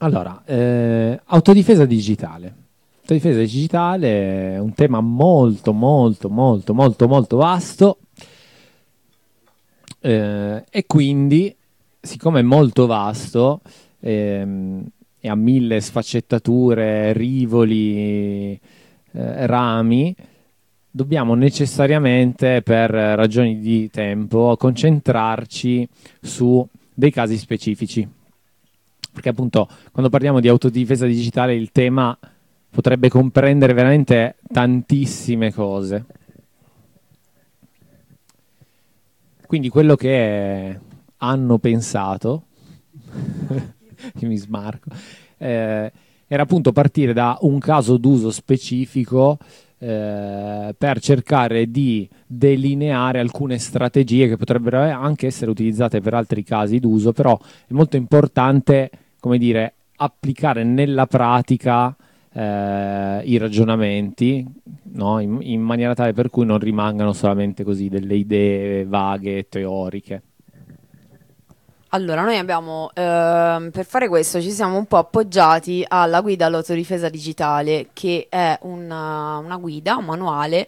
Allora, autodifesa digitale. Autodifesa digitale è un tema molto, molto, molto, molto, molto vasto, e quindi, siccome è molto vasto, e ha mille sfaccettature, rivoli, rami, dobbiamo necessariamente, per ragioni di tempo, concentrarci su dei casi specifici. Perché appunto quando parliamo di autodifesa digitale il tema potrebbe comprendere veramente tantissime cose. Quindi quello che hanno pensato, io mi smarco, era appunto partire da un caso d'uso specifico, per cercare di delineare alcune strategie che potrebbero anche essere utilizzate per altri casi d'uso, però è molto importante, come dire, applicare nella pratica i ragionamenti, no? In maniera tale per cui non rimangano solamente così delle idee vaghe e teoriche. Allora, noi abbiamo, per fare questo, ci siamo un po' appoggiati alla guida all'autodifesa digitale, che è una guida, un manuale,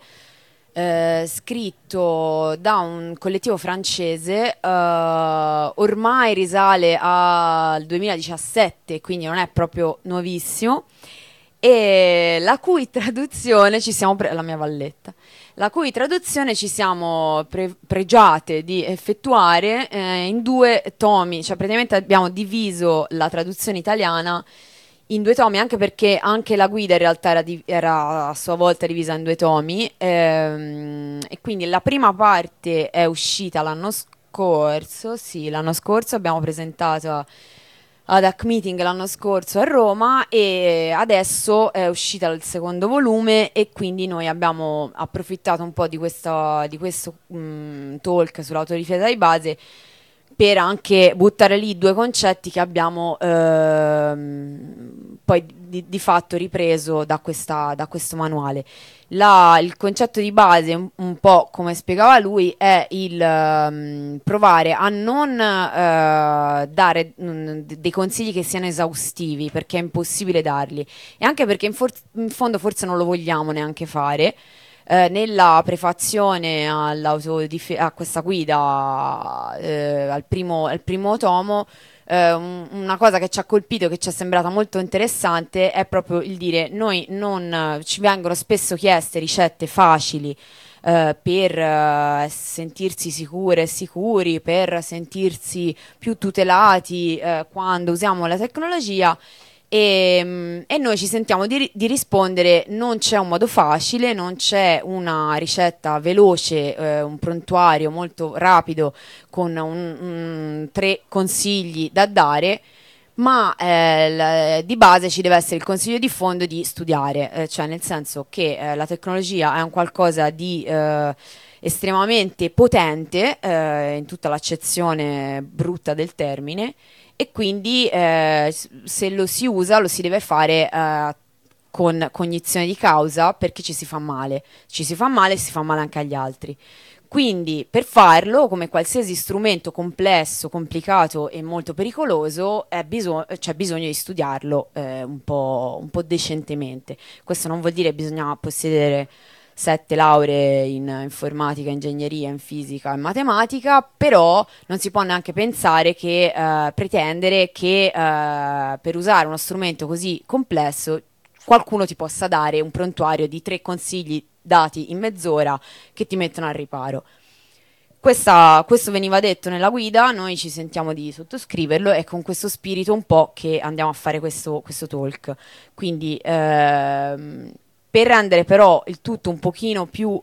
scritto da un collettivo francese, ormai risale al 2017, quindi non è proprio nuovissimo, e la cui traduzione ci siamo la mia valletta, la cui traduzione ci siamo pregiate di effettuare in due tomi, cioè praticamente abbiamo diviso la traduzione italiana in due tomi, anche perché anche la guida in realtà era a sua volta divisa in due tomi, e quindi la prima parte è uscita l'anno scorso, sì, l'anno scorso abbiamo presentato ad Hack Meeting l'anno scorso a Roma e adesso è uscita il secondo volume e quindi noi abbiamo approfittato un po' di questo talk sull'autodifesa di base per anche buttare lì due concetti che abbiamo poi di fatto ripreso da questo manuale. Il concetto di base, un po' come spiegava lui, è il provare a non dare dei consigli che siano esaustivi, perché è impossibile darli, e anche perché in fondo forse non lo vogliamo neanche fare. Nella prefazione a questa guida, al primo tomo, una cosa che ci ha colpito, che ci è sembrata molto interessante, è proprio il dire: noi non ci vengono spesso chieste ricette facili per sentirsi sicure e sicuri, per sentirsi più tutelati quando usiamo la tecnologia. E noi ci sentiamo di rispondere: non c'è un modo facile, non c'è una ricetta veloce, un prontuario molto rapido con tre consigli da dare, ma di base ci deve essere il consiglio di fondo di studiare, cioè nel senso che la tecnologia è un qualcosa di estremamente potente, in tutta l'accezione brutta del termine, e quindi se lo si usa lo si deve fare con cognizione di causa, perché ci si fa male e si fa male anche agli altri. Quindi per farlo, come qualsiasi strumento complesso, complicato e molto pericoloso, c'è bisogno di studiarlo un po' decentemente. Questo non vuol dire che bisogna possedere sette lauree in informatica, ingegneria, in fisica e matematica, però non si può neanche pensare che pretendere che per usare uno strumento così complesso qualcuno ti possa dare un prontuario di tre consigli dati in mezz'ora che ti mettono al riparo. Questo veniva detto nella guida, noi ci sentiamo di sottoscriverlo, e con questo spirito un po' che andiamo a fare questo talk. Quindi per rendere però il tutto un pochino più,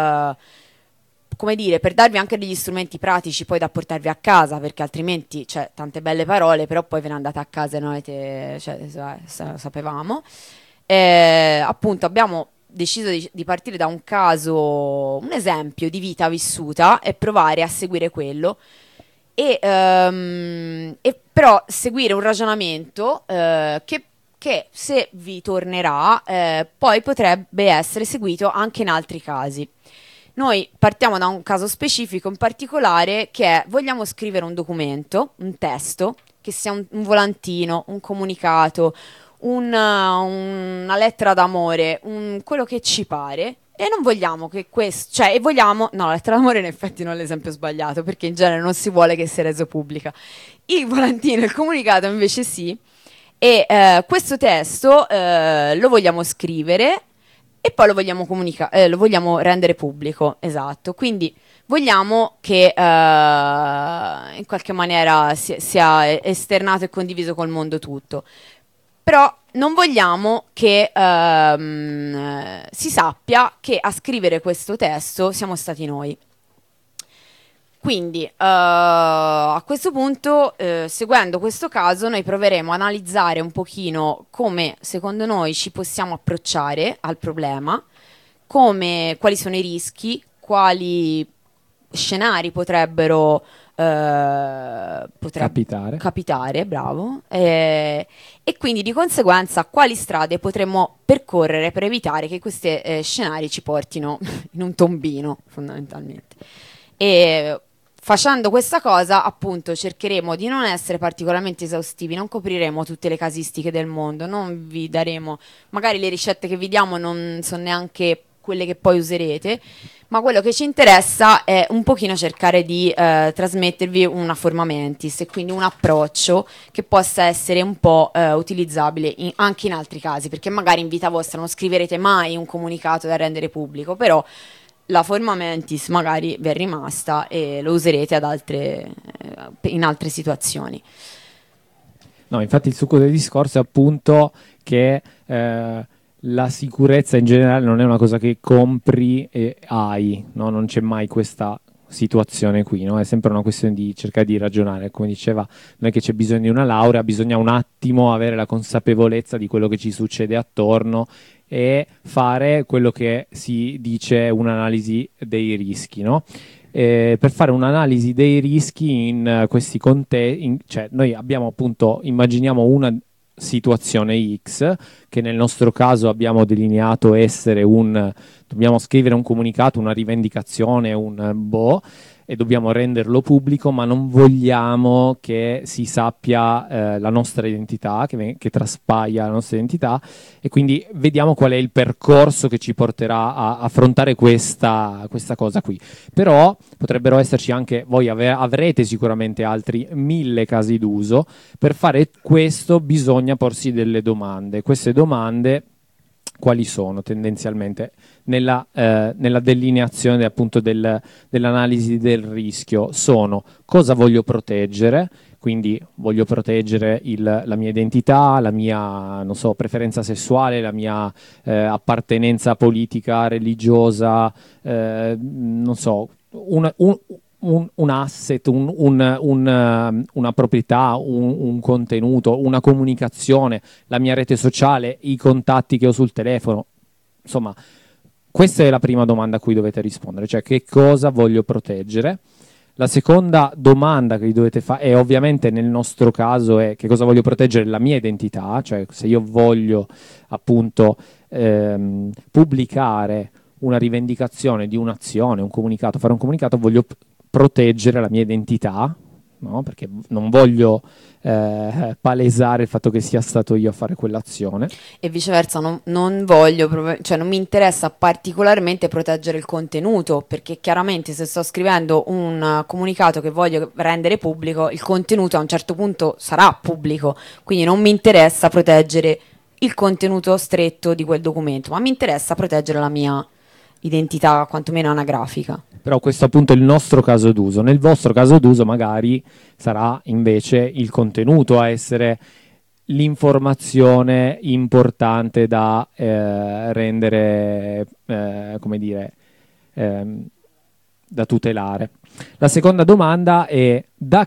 come dire, per darvi anche degli strumenti pratici poi da portarvi a casa, perché altrimenti, cioè, tante belle parole, però poi ve ne andate a casa e non avete, cioè, sapevamo. Appunto, abbiamo deciso di partire da un caso, un esempio di vita vissuta, e provare a seguire quello. E però seguire un ragionamento che se vi tornerà, poi potrebbe essere seguito anche in altri casi. Noi partiamo da un caso specifico in particolare, che è: vogliamo scrivere un documento, un testo, che sia un volantino, un comunicato, una lettera d'amore, quello che ci pare. E non vogliamo che questo, cioè, e vogliamo, no, la lettera d'amore in effetti non è l'esempio sbagliato, perché in genere non si vuole che sia reso pubblica. Il volantino e il comunicato invece sì. E questo testo lo vogliamo scrivere e poi lo vogliamo lo vogliamo rendere pubblico, esatto. Quindi vogliamo che in qualche maniera sia esternato e condiviso col mondo tutto. Però non vogliamo che si sappia che a scrivere questo testo siamo stati noi. Quindi a questo punto, seguendo questo caso, noi proveremo a analizzare un pochino come secondo noi ci possiamo approcciare al problema, quali sono i rischi, quali scenari potrebbero capitare, bravo, e quindi di conseguenza quali strade potremmo percorrere per evitare che questi scenari ci portino in un tombino, fondamentalmente. E facendo questa cosa, appunto, cercheremo di non essere particolarmente esaustivi, non copriremo tutte le casistiche del mondo, non vi daremo, magari le ricette che vi diamo non sono neanche quelle che poi userete, ma quello che ci interessa è un pochino cercare di trasmettervi una forma mentis e quindi un approccio che possa essere un po' utilizzabile anche in altri casi, perché magari in vita vostra non scriverete mai un comunicato da rendere pubblico, però la forma mentis magari vi è rimasta e lo userete in altre situazioni. No, infatti il succo del discorso è appunto che la sicurezza in generale non è una cosa che compri e hai, no? Non c'è mai questa situazione qui, no? È sempre una questione di cercare di ragionare, come diceva, non è che c'è bisogno di una laurea, bisogna un attimo avere la consapevolezza di quello che ci succede attorno e fare quello che si dice un'analisi dei rischi, no? Per fare un'analisi dei rischi in questi contesti, cioè noi abbiamo appunto, immaginiamo una situazione X, che nel nostro caso abbiamo delineato essere dobbiamo scrivere un comunicato, una rivendicazione, e dobbiamo renderlo pubblico, ma non vogliamo che si sappia la nostra identità, che traspaia la nostra identità, e quindi vediamo qual è il percorso che ci porterà a affrontare questa cosa qui. Però potrebbero esserci anche, voi avrete sicuramente altri 1000 casi d'uso. Per fare questo bisogna porsi delle domande. Queste domande quali sono tendenzialmente nella delineazione appunto dell'analisi del rischio? Sono: cosa voglio proteggere? Quindi voglio proteggere la mia identità, la mia, non so, preferenza sessuale, la mia appartenenza politica, religiosa, non so, un asset, una proprietà, un contenuto, una comunicazione, la mia rete sociale, i contatti che ho sul telefono. Insomma, questa è la prima domanda a cui dovete rispondere, cioè che cosa voglio proteggere. La seconda domanda che vi dovete fare, e ovviamente nel nostro caso è che cosa voglio proteggere, la mia identità, cioè se io voglio appunto pubblicare una rivendicazione di un'azione, un comunicato, fare un comunicato, voglio proteggere la mia identità, no? Perché non voglio palesare il fatto che sia stato io a fare quell'azione. E viceversa, non voglio, cioè non mi interessa particolarmente proteggere il contenuto, perché chiaramente se sto scrivendo un comunicato che voglio rendere pubblico, il contenuto a un certo punto sarà pubblico, quindi non mi interessa proteggere il contenuto stretto di quel documento, ma mi interessa proteggere la mia identità, quantomeno anagrafica. Però questo appunto è il nostro caso d'uso. Nel vostro caso d'uso magari sarà invece il contenuto a essere l'informazione importante da rendere, come dire, da tutelare. La seconda domanda è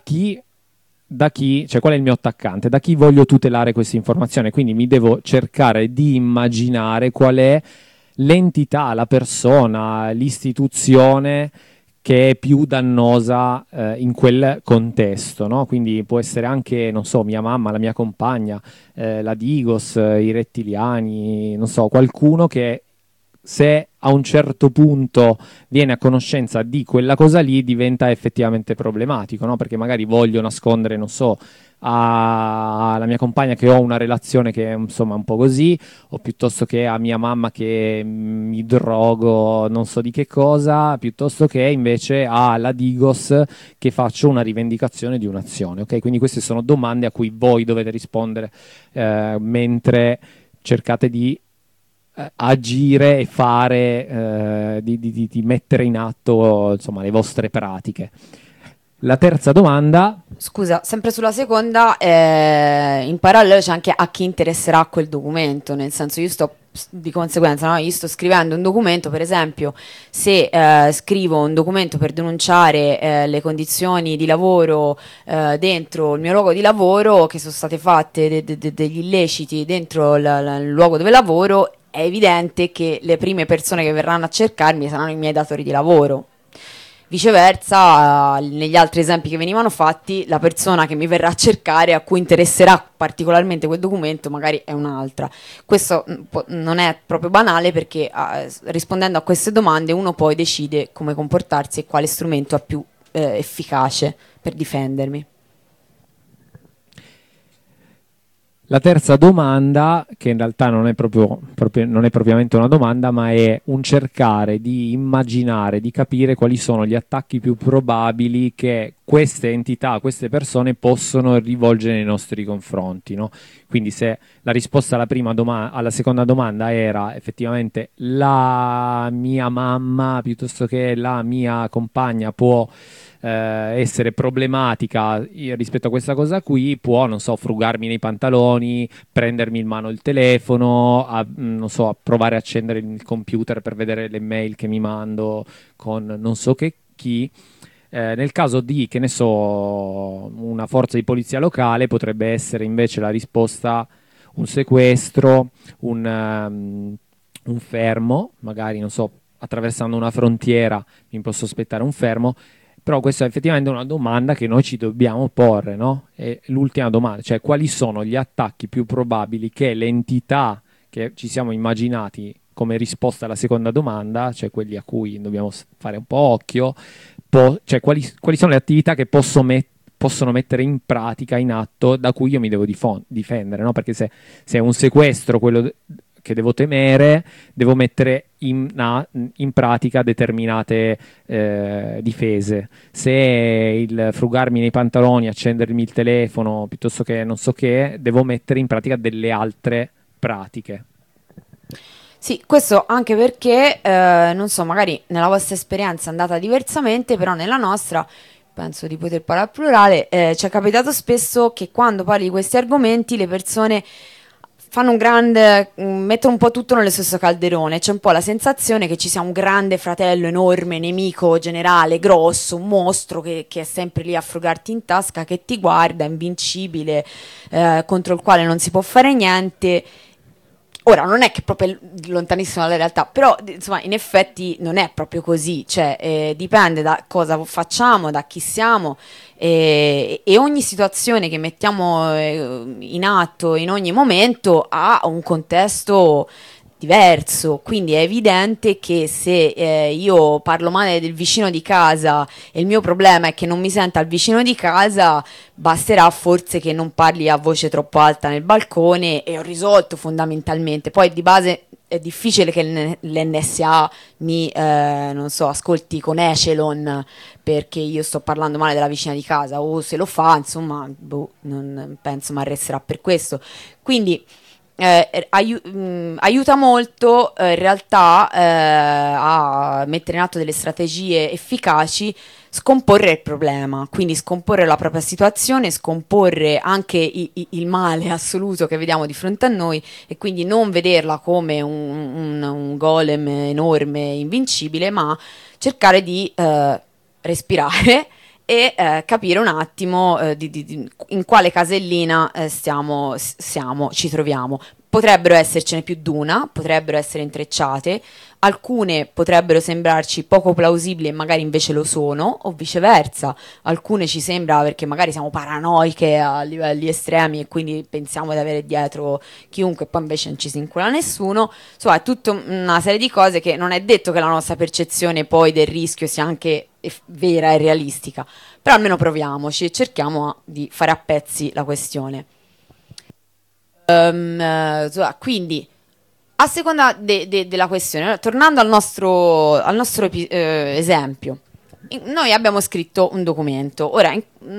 cioè qual è il mio attaccante, da chi voglio tutelare questa informazione, quindi mi devo cercare di immaginare qual è l'entità, la persona, l'istituzione che è più dannosa in quel contesto, no? Quindi può essere anche, non so, mia mamma, la mia compagna, la Digos, i rettiliani, non so, qualcuno che se a un certo punto viene a conoscenza di quella cosa lì diventa effettivamente problematico, no? Perché magari voglio nascondere, non so, alla mia compagna che ho una relazione che è insomma un po' così, o piuttosto che a mia mamma che mi drogo, non so di che cosa, piuttosto che invece alla Digos che faccio una rivendicazione di un'azione, ok? Quindi queste sono domande a cui voi dovete rispondere mentre cercate di agire e fare, di mettere in atto insomma, le vostre pratiche. La terza domanda, Scusa, sempre sulla seconda, in parallelo c'è anche a chi interesserà quel documento, nel senso io sto di conseguenza, no? Io sto scrivendo un documento, per esempio, se scrivo un documento per denunciare le condizioni di lavoro dentro il mio luogo di lavoro, che sono state fatte degli illeciti dentro il luogo dove lavoro, è evidente che le prime persone che verranno a cercarmi saranno i miei datori di lavoro. Viceversa, negli altri esempi che venivano fatti, la persona che mi verrà a cercare, a cui interesserà particolarmente quel documento, magari è un'altra. Questo non è proprio banale perché rispondendo a queste domande uno poi decide come comportarsi e quale strumento ha più efficace per difendermi. la terza domanda, che in realtà non è non è propriamente una domanda, ma è un cercare di immaginare, di capire quali sono gli attacchi più probabili che queste entità, queste persone possono rivolgere nei nostri confronti, no? Quindi se la risposta alla seconda domanda era effettivamente la mia mamma piuttosto che la mia compagna può essere problematica rispetto a questa cosa qui, può, non so, frugarmi nei pantaloni, prendermi in mano il telefono, non so, provare a accendere il computer per vedere le mail che mi mando con non so che chi. Nel caso di, che ne so, una forza di polizia locale, potrebbe essere invece la risposta un sequestro, un fermo, magari, non so, attraversando una frontiera mi posso aspettare un fermo, però questa è effettivamente una domanda che noi ci dobbiamo porre, no? E l'ultima domanda, cioè quali sono gli attacchi più probabili che l'entità che ci siamo immaginati come risposta alla seconda domanda, cioè quelli a cui dobbiamo fare un po' occhio, cioè quali sono le attività che possono mettere in pratica, in atto, da cui io mi devo difendere, no? Perché se è un sequestro quello che devo temere, devo mettere in pratica determinate difese. Se il frugarmi nei pantaloni, accendermi il telefono, piuttosto che non so che, devo mettere in pratica delle altre pratiche. Sì, questo anche perché, non so, magari nella vostra esperienza è andata diversamente, però nella nostra, penso di poter parlare al plurale, ci è capitato spesso che quando parli di questi argomenti le persone fanno un grande, mettono un po' tutto nello stesso calderone, c'è un po' la sensazione che ci sia un grande fratello enorme, nemico generale, grosso, un mostro che è sempre lì a frugarti in tasca, che ti guarda, invincibile, contro il quale non si può fare niente. Ora, non è che è proprio lontanissimo dalla realtà, però insomma, in effetti non è proprio così, cioè dipende da cosa facciamo, da chi siamo e ogni situazione che mettiamo in atto in ogni momento ha un contesto diverso, quindi è evidente che se io parlo male del vicino di casa e il mio problema è che non mi senta il vicino di casa, basterà forse che non parli a voce troppo alta nel balcone e ho risolto fondamentalmente. Poi di base è difficile che l'NSA mi, non so, ascolti con Echelon perché io sto parlando male della vicina di casa o se lo fa, insomma, boh, non penso mi arresterà per questo. Quindi aiuta molto in realtà a mettere in atto delle strategie efficaci, scomporre il problema, quindi scomporre la propria situazione, scomporre anche il male assoluto che vediamo di fronte a noi e quindi non vederla come un golem enorme, invincibile, ma cercare di respirare e capire un attimo in quale casellina ci troviamo. Potrebbero essercene più di una, potrebbero essere intrecciate, alcune potrebbero sembrarci poco plausibili e magari invece lo sono, o viceversa, alcune ci sembra perché magari siamo paranoiche a livelli estremi e quindi pensiamo di avere dietro chiunque, poi invece non ci si incula nessuno. Insomma, è tutta una serie di cose che non è detto che la nostra percezione poi del rischio sia anche vera e realistica, però almeno proviamoci e cerchiamo di fare a pezzi la questione. Quindi, a seconda della questione, tornando al nostro esempio, noi abbiamo scritto un documento. Ora,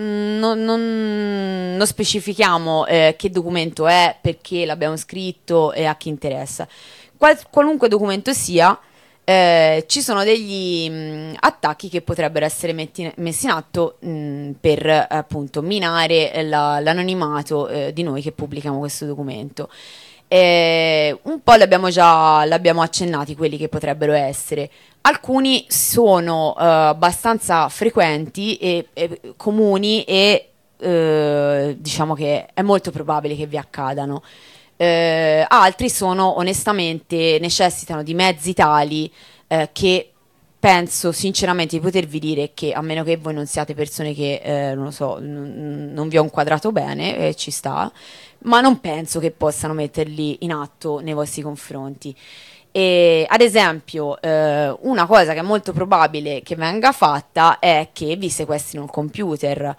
non specifichiamo che documento è, perché l'abbiamo scritto e a chi interessa. Qualunque documento sia, ci sono degli attacchi che potrebbero essere messi in atto per appunto minare l'anonimato di noi che pubblichiamo questo documento. Un po' l'abbiamo accennati quelli che potrebbero essere. Alcuni sono abbastanza frequenti e comuni e diciamo che è molto probabile che vi accadano. Altri sono onestamente necessitano di mezzi tali che penso sinceramente di potervi dire che, a meno che voi non siate persone che non lo so, non vi ho inquadrato bene, ci sta, ma non penso che possano metterli in atto nei vostri confronti. E, ad esempio, una cosa che è molto probabile che venga fatta è che vi sequestrino il computer.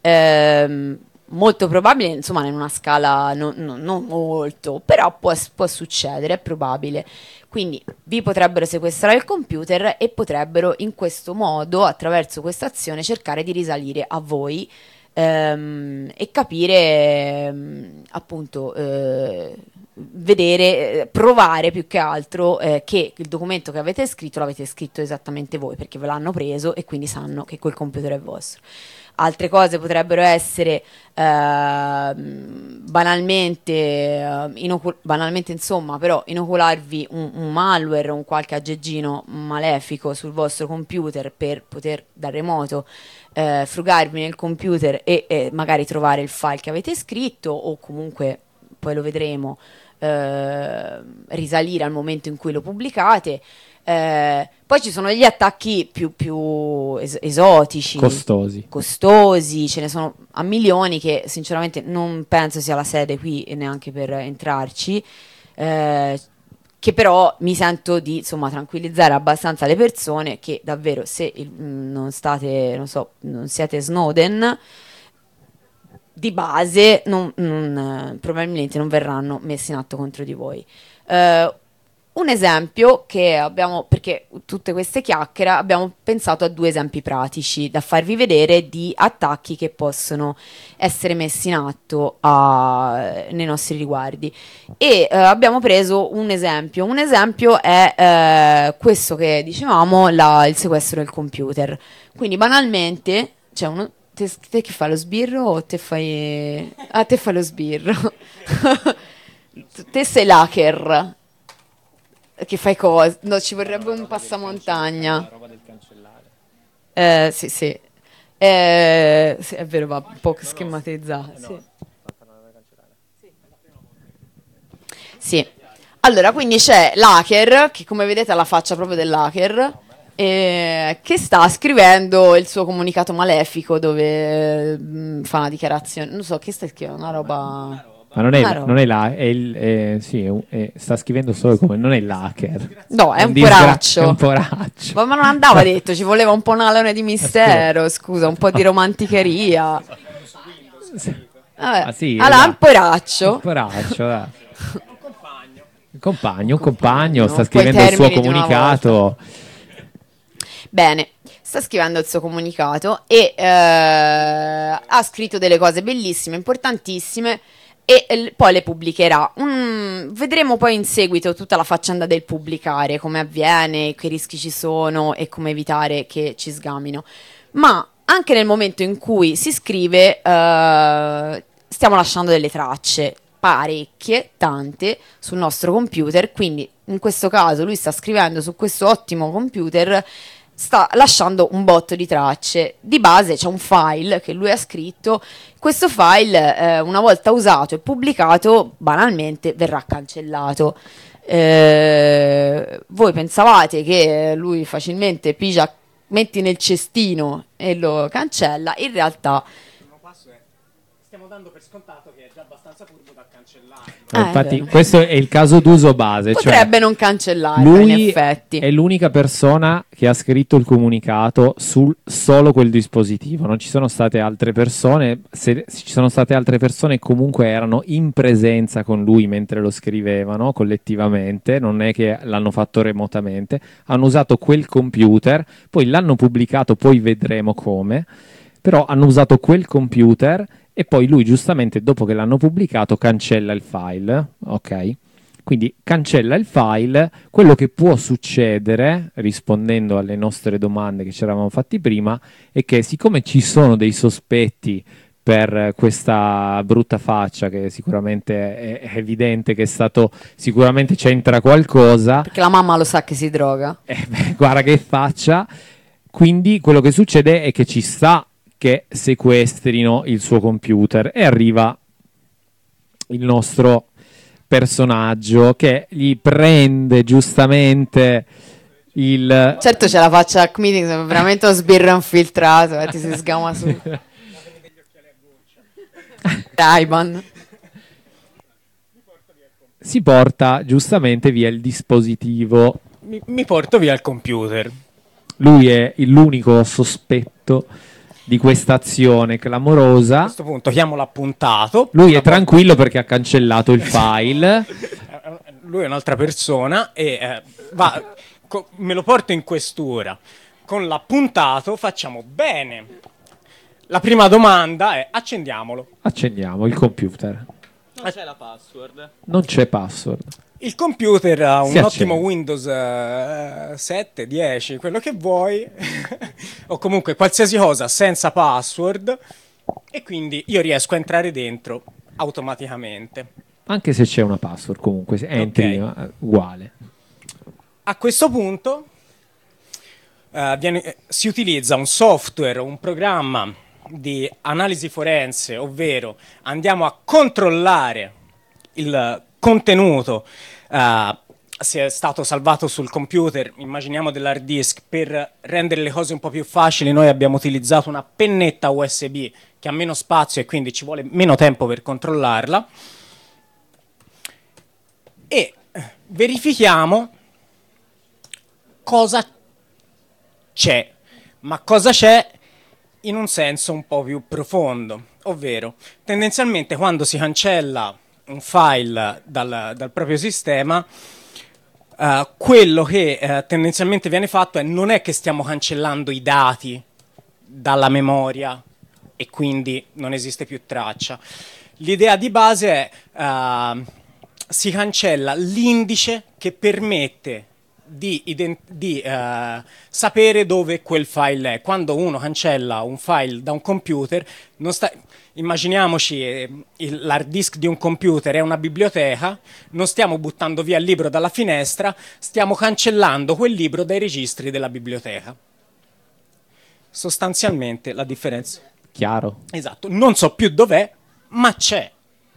Molto probabile, insomma, in una scala non molto, però può succedere, è probabile. Quindi vi potrebbero sequestrare il computer e potrebbero in questo modo, attraverso questa azione, cercare di risalire a voi e capire, appunto, vedere, provare più che altro che il documento che avete scritto l'avete scritto esattamente voi, perché ve l'hanno preso e quindi sanno che quel computer è vostro. Altre cose potrebbero essere banalmente, insomma, però inocularvi un malware, un qualche aggeggino malefico sul vostro computer per poter da remoto frugarvi nel computer e magari trovare il file che avete scritto, o comunque, poi lo vedremo, risalire al momento in cui lo pubblicate. Poi ci sono gli attacchi più esotici, costosi, ce ne sono a milioni che sinceramente non penso sia la sede qui neanche per entrarci, che però mi sento di, insomma, tranquillizzare abbastanza le persone che davvero, se non siete Snowden, di base probabilmente non verranno messi in atto contro di voi. Un esempio che abbiamo, perché tutte queste chiacchiere, abbiamo pensato a 2 esempi pratici da farvi vedere di attacchi che possono essere messi in atto nei nostri riguardi. E abbiamo preso un esempio. Un esempio è questo che dicevamo, il sequestro del computer. Quindi banalmente c'è uno. Te che fa lo sbirro o te fai... Ah, te fai lo sbirro. Te sei l'hacker. Che fai cosa? No, ci vorrebbe un passamontagna. La roba del cancellare. Sì, sì. Sì, è vero, va un po' schematizzato. Sì. Sì. Allora, quindi c'è l'hacker, che come vedete ha la faccia proprio dell'hacker, che sta scrivendo il suo comunicato malefico dove fa una dichiarazione. Non so, che sta scrivendo? Una roba... Ma non è là, sta scrivendo solo come, non è l'hacker. No, è un poraccio. È un poraccio. Ma non andava detto, ci voleva un po' un alone di mistero, scusa, un po' di romanticheria. Vabbè. Sì, allora, un poraccio. Un poraccio, un compagno, sta scrivendo il suo comunicato. Bene, sta scrivendo il suo comunicato e ha scritto delle cose bellissime, importantissime, e poi le pubblicherà. Vedremo poi in seguito tutta la faccenda del pubblicare, come avviene, che rischi ci sono e come evitare che ci sgamino. Ma anche nel momento in cui si scrive stiamo lasciando delle tracce, parecchie, tante, sul nostro computer. Quindi in questo caso lui sta scrivendo su questo ottimo computer sta lasciando un botto di tracce. Di base c'è un file che lui ha scritto, questo file una volta usato e pubblicato banalmente verrà cancellato. Voi pensavate che lui facilmente pigia, metti nel cestino e lo cancella, in realtà Il primo passo è, stiamo dando per scontato che è già abbastanza furbo da cancellare. Infatti, vero. questo è il caso d'uso base. Potrebbe cioè, non cancellarlo, in lui effetti. è l'unica persona che ha scritto il comunicato sul solo quel dispositivo. Non ci sono state altre persone. Se ci sono state altre persone, comunque erano in presenza con lui mentre lo scrivevano collettivamente. Non è che l'hanno fatto remotamente. Hanno usato quel computer, poi l'hanno pubblicato, poi vedremo come. Però hanno usato quel computer e poi lui giustamente dopo che l'hanno pubblicato cancella il file, ok? Quindi cancella il file, quello che può succedere, rispondendo alle nostre domande che ci eravamo fatti prima, è che siccome ci sono dei sospetti per questa brutta faccia, che sicuramente è evidente che è stato, sicuramente c'entra qualcosa, Perché la mamma lo sa che si droga. guarda che faccia, quindi quello che succede è che ci sta che sequestrino il suo computer e arriva il nostro personaggio che gli prende giustamente il... Certo c'è la faccia a meeting, sembra veramente uno sbirro infiltrato, ti si sgama su. Ray-Ban. si porta giustamente via il dispositivo. Mi porto via il computer. Lui è l'unico sospetto di questa azione A clamorosa. questo punto chiamo l'appuntato. Lui è tranquillo perché ha cancellato il file. Lui è un'altra persona e me lo porto in questura. Con l'appuntato facciamo bene. La prima domanda è accendiamolo. Accendiamo il computer. Non c'è la password. Non c'è password. Il computer ha un Si ottimo accende. Windows 7, 10, quello che vuoi, o comunque qualsiasi cosa senza password, e quindi io riesco a entrare dentro automaticamente. Anche se c'è una password, comunque se entri uguale. A questo punto si utilizza un software, un programma di analisi forense, ovvero andiamo a controllare il contenuto, se è stato salvato sul computer, immaginiamo dell'hard disk. Per rendere le cose un po' più facili noi abbiamo utilizzato una pennetta USB che ha meno spazio e quindi ci vuole meno tempo per controllarla, e verifichiamo cosa c'è, ma cosa c'è in un senso un po' più profondo, ovvero tendenzialmente quando si cancella un file dal proprio sistema, quello che tendenzialmente viene fatto non è che stiamo cancellando i dati dalla memoria e quindi non esiste più traccia. L'idea di base è si cancella l'indice che permette di sapere dove quel file è. Quando uno cancella un file da un computer, immaginiamoci l'hard disk di un computer è una biblioteca, non stiamo buttando via il libro dalla finestra, stiamo cancellando quel libro dai registri della biblioteca. Sostanzialmente la differenza. Chiaro? Esatto, non so più dov'è, ma c'è.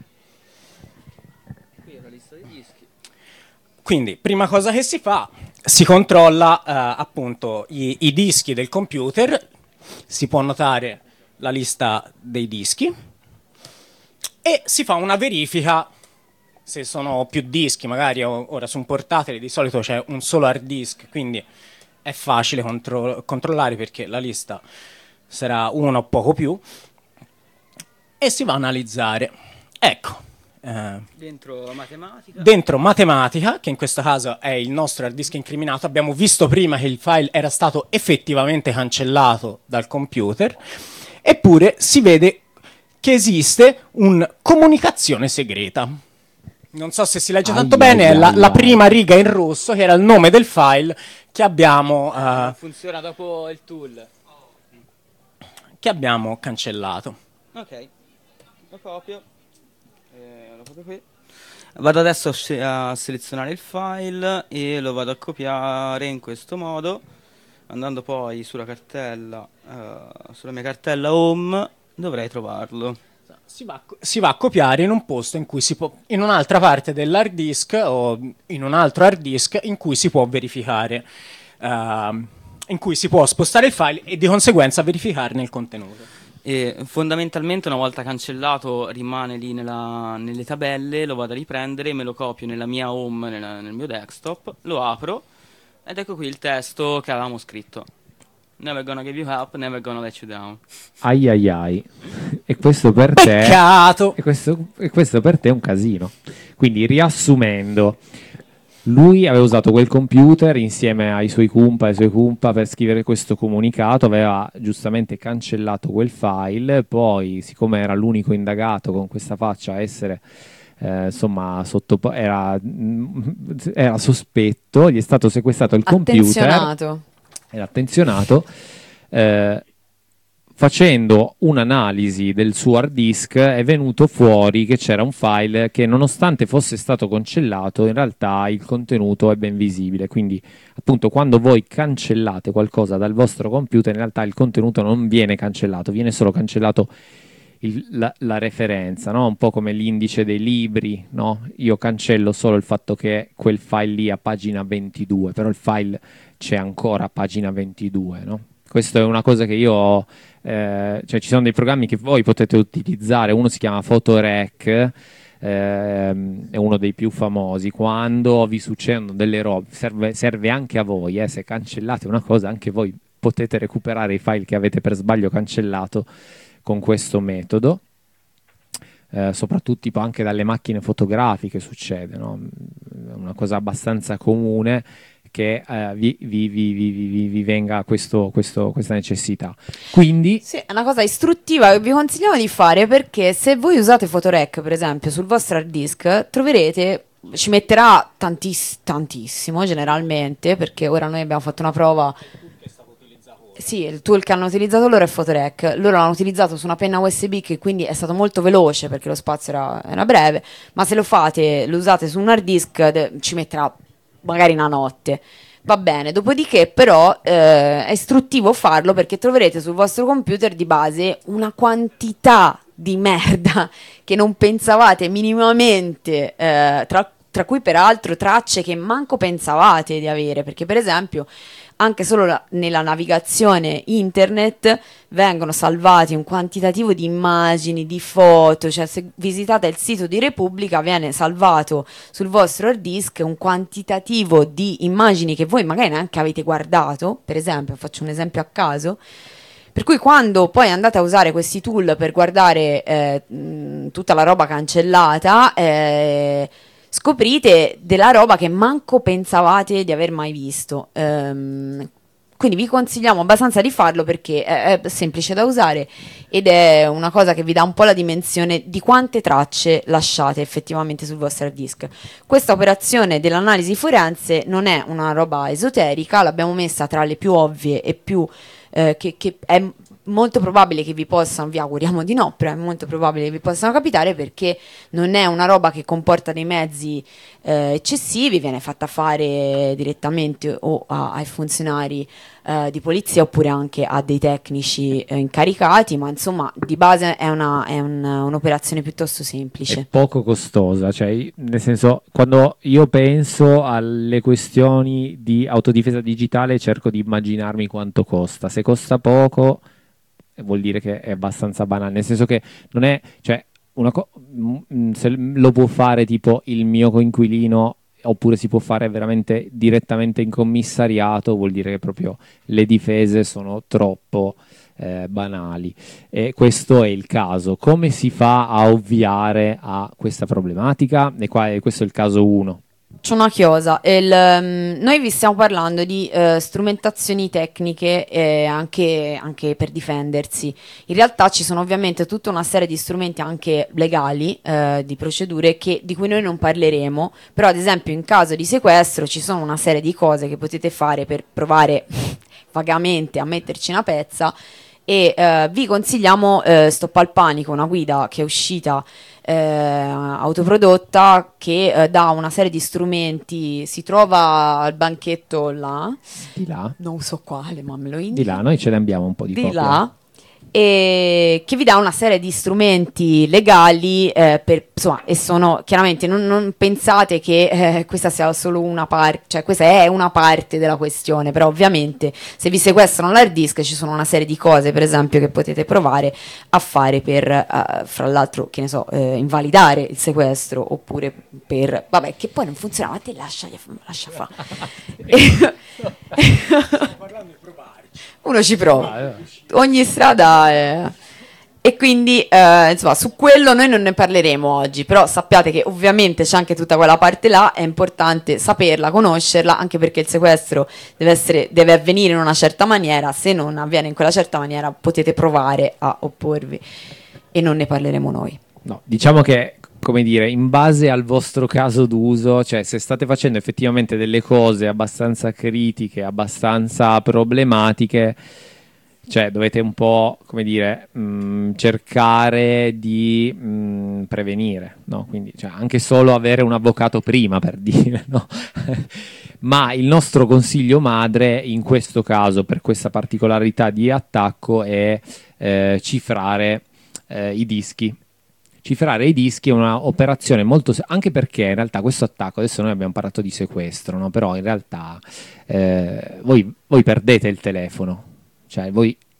Quindi, prima cosa che si fa, si controlla appunto i dischi del computer, si può notare la lista dei dischi e si fa una verifica se sono più dischi. Magari ora su un portatile di solito c'è un solo hard disk, quindi è facile controllare perché la lista sarà uno o poco più, e si va a analizzare. Ecco. Dentro matematica, che in questo caso è il nostro hard disk incriminato. Abbiamo visto prima che il file era stato effettivamente cancellato dal computer, eppure si vede che esiste una comunicazione segreta. Non so se si legge tanto bene, è la prima riga in rosso che era il nome del file che abbiamo funziona dopo il tool che abbiamo cancellato. Ok, lo copio. Qui. Vado adesso a selezionare il file e lo vado a copiare in questo modo. Andando poi sulla sulla mia cartella home, dovrei trovarlo. Si va a copiare in un posto in cui in un'altra parte dell'hard disk o in un altro hard disk in cui si può verificare, in cui si può spostare il file e di conseguenza verificarne il contenuto. E fondamentalmente una volta cancellato rimane lì nelle tabelle, lo vado a riprendere, me lo copio nella mia home, nel mio desktop, lo apro ed ecco qui il testo che avevamo scritto. Never gonna give you up, never gonna let you down. Ai ai ai. E questo per te... Peccato! E questo per te è un casino. Quindi, riassumendo, lui aveva usato quel computer insieme ai suoi cumpa per scrivere questo comunicato, aveva giustamente cancellato quel file, poi siccome era l'unico indagato con questa faccia a essere insomma era sospetto, gli è stato sequestrato il computer, era attenzionato, facendo un'analisi del suo hard disk è venuto fuori che c'era un file che, nonostante fosse stato cancellato, in realtà il contenuto è ben visibile. Quindi appunto quando voi cancellate qualcosa dal vostro computer, in realtà il contenuto non viene cancellato, viene solo cancellato la referenza, no? Un po' come l'indice dei libri, no? Io cancello solo il fatto che quel file lì a pagina 22, però il file c'è ancora a pagina 22, no? Questa è una cosa che io ho, cioè ci sono dei programmi che voi potete utilizzare, uno si chiama Photorec, è uno dei più famosi. Quando vi succedono delle robe, serve anche a voi, se cancellate una cosa anche voi potete recuperare i file che avete per sbaglio cancellato con questo metodo. Soprattutto tipo anche dalle macchine fotografiche succede, no? È una cosa abbastanza comune che vi venga questa necessità. Quindi sì, è una cosa istruttiva che vi consigliamo di fare, perché se voi usate Photorec per esempio sul vostro hard disk, troverete, ci metterà tantissimo generalmente, perché ora noi abbiamo fatto una prova. Sì, il tool che hanno utilizzato loro è Photorec. Loro l'hanno utilizzato su una penna USB, che quindi è stato molto veloce perché lo spazio era breve, ma se lo usate su un hard disk ci metterà magari una notte. Va bene, dopodiché però è istruttivo farlo, perché troverete sul vostro computer di base una quantità di merda che non pensavate minimamente, tra cui peraltro tracce che manco pensavate di avere, perché per esempio anche solo nella navigazione internet vengono salvati un quantitativo di immagini, di foto, cioè se visitate il sito di Repubblica viene salvato sul vostro hard disk un quantitativo di immagini che voi magari neanche avete guardato. Per esempio, faccio un esempio a caso, per cui quando poi andate a usare questi tool per guardare tutta la roba cancellata, scoprite della roba che manco pensavate di aver mai visto. Quindi vi consigliamo abbastanza di farlo, perché è semplice da usare ed è una cosa che vi dà un po' la dimensione di quante tracce lasciate effettivamente sul vostro hard disk. Questa operazione dell'analisi forense non è una roba esoterica, l'abbiamo messa tra le più ovvie e più che è molto probabile che vi possano, vi auguriamo di no, però è molto probabile che vi possano capitare, perché non è una roba che comporta dei mezzi eccessivi, viene fatta fare direttamente o ai funzionari di polizia, oppure anche a dei tecnici incaricati, ma insomma di base è un'operazione piuttosto semplice. È poco costosa, cioè nel senso, quando io penso alle questioni di autodifesa digitale cerco di immaginarmi quanto costa. Se costa poco vuol dire che è abbastanza banale, nel senso che non è, cioè se lo può fare tipo il mio coinquilino, oppure si può fare veramente direttamente in commissariato, vuol dire che proprio le difese sono troppo banali, e questo è il caso. Come si fa a ovviare a questa problematica? E questo è il caso 1. C'è una chiosa. Noi vi stiamo parlando di strumentazioni tecniche anche per difendersi. In realtà ci sono ovviamente tutta una serie di strumenti anche legali, di procedure di cui noi non parleremo, però ad esempio in caso di sequestro ci sono una serie di cose che potete fare per provare vagamente a metterci una pezza, e vi consigliamo Stop al Panico, una guida che è uscita autoprodotta che dà una serie di strumenti, si trova al banchetto là, Di là, non so quale, ma me lo di indica. là, noi ce ne abbiamo un po' di Di copie. là, e che vi dà una serie di strumenti legali insomma, e sono chiaramente non pensate che questa sia solo una parte, cioè questa è una parte della questione, però ovviamente se vi sequestrano l'hard disk ci sono una serie di cose, per esempio, che potete provare a fare per fra l'altro, che ne so, invalidare il sequestro, oppure per vabbè, che poi non funziona, ma te lascia fare. Uno ci prova, ogni strada è... E quindi insomma, su quello noi non ne parleremo oggi, però sappiate che ovviamente c'è anche tutta quella parte là, è importante saperla, conoscerla, anche perché il sequestro deve avvenire in una certa maniera. Se non avviene in quella certa maniera potete provare a opporvi, e non ne parleremo noi. No, diciamo che, come dire, in base al vostro caso d'uso, cioè se state facendo effettivamente delle cose abbastanza critiche, abbastanza problematiche, cioè dovete un po', come dire, cercare di prevenire, no? Quindi cioè, anche solo avere un avvocato prima, per dire, no? Ma il nostro consiglio madre in questo caso, per questa particolarità di attacco, è cifrare i dischi. Cifrare i dischi è un'operazione molto anche perché in realtà questo attacco, adesso noi abbiamo parlato di sequestro, no? Però in realtà voi perdete il telefono, cioè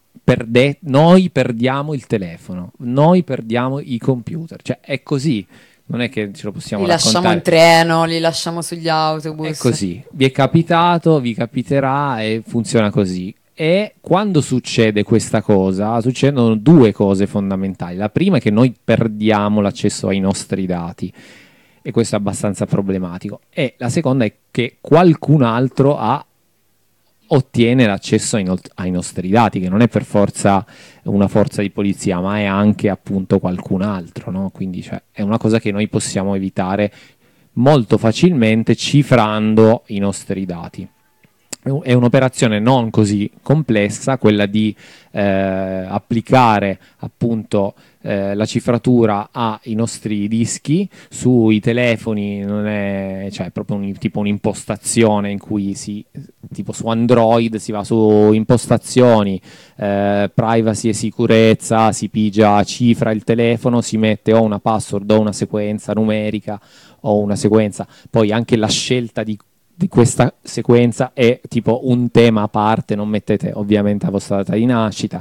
noi perdiamo il telefono, noi perdiamo i computer, cioè è così, non è che ce lo possiamo Li raccontare. lasciamo in treno, li lasciamo sugli autobus. È così, vi è capitato, vi capiterà e funziona così. E quando succede questa cosa, succedono due cose fondamentali. La prima è che noi perdiamo l'accesso ai nostri dati, e questo è abbastanza problematico. E la seconda è che qualcun altro ottiene l'accesso ai nostri dati, che non è per forza una forza di polizia, ma è anche appunto qualcun altro, no? Quindi cioè, è una cosa che noi possiamo evitare molto facilmente cifrando i nostri dati. È un'operazione non così complessa, quella di applicare appunto la cifratura ai nostri dischi sui telefoni. Non è, cioè, è proprio tipo un'impostazione in cui tipo su Android si va su impostazioni, privacy e sicurezza, si pigia, cifra il telefono, si mette o una password o una sequenza numerica o una sequenza, poi anche la scelta di questa sequenza è tipo un tema a parte, non mettete ovviamente la vostra data di nascita,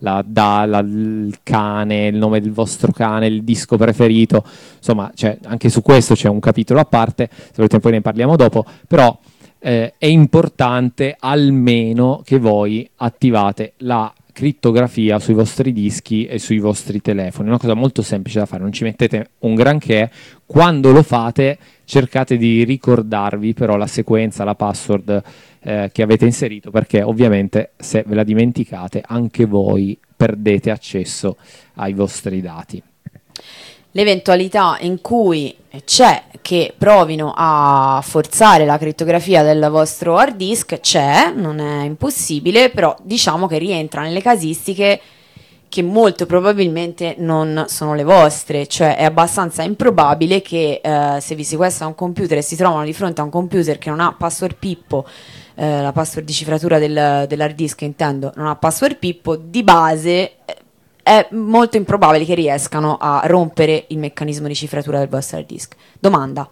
il cane, il nome del vostro cane, il disco preferito, insomma anche su questo c'è un capitolo a parte, se volete poi ne parliamo dopo, però è importante almeno che voi attivate la crittografia sui vostri dischi e sui vostri telefoni. È una cosa molto semplice da fare, non ci mettete un granché. Quando lo fate cercate di ricordarvi però la sequenza, la password che avete inserito, perché ovviamente se ve la dimenticate anche voi perdete accesso ai vostri dati. L'eventualità in cui c'è che provino a forzare la crittografia del vostro hard disk c'è, non è impossibile, però diciamo che rientra nelle casistiche che molto probabilmente non sono le vostre, cioè è abbastanza improbabile che se vi sequestra un computer e si trovano di fronte a un computer che non ha password Pippo, la password di cifratura dell'hard disk intendo, non ha password Pippo, di base è molto improbabile che riescano a rompere il meccanismo di cifratura del vostro hard disk. Domanda.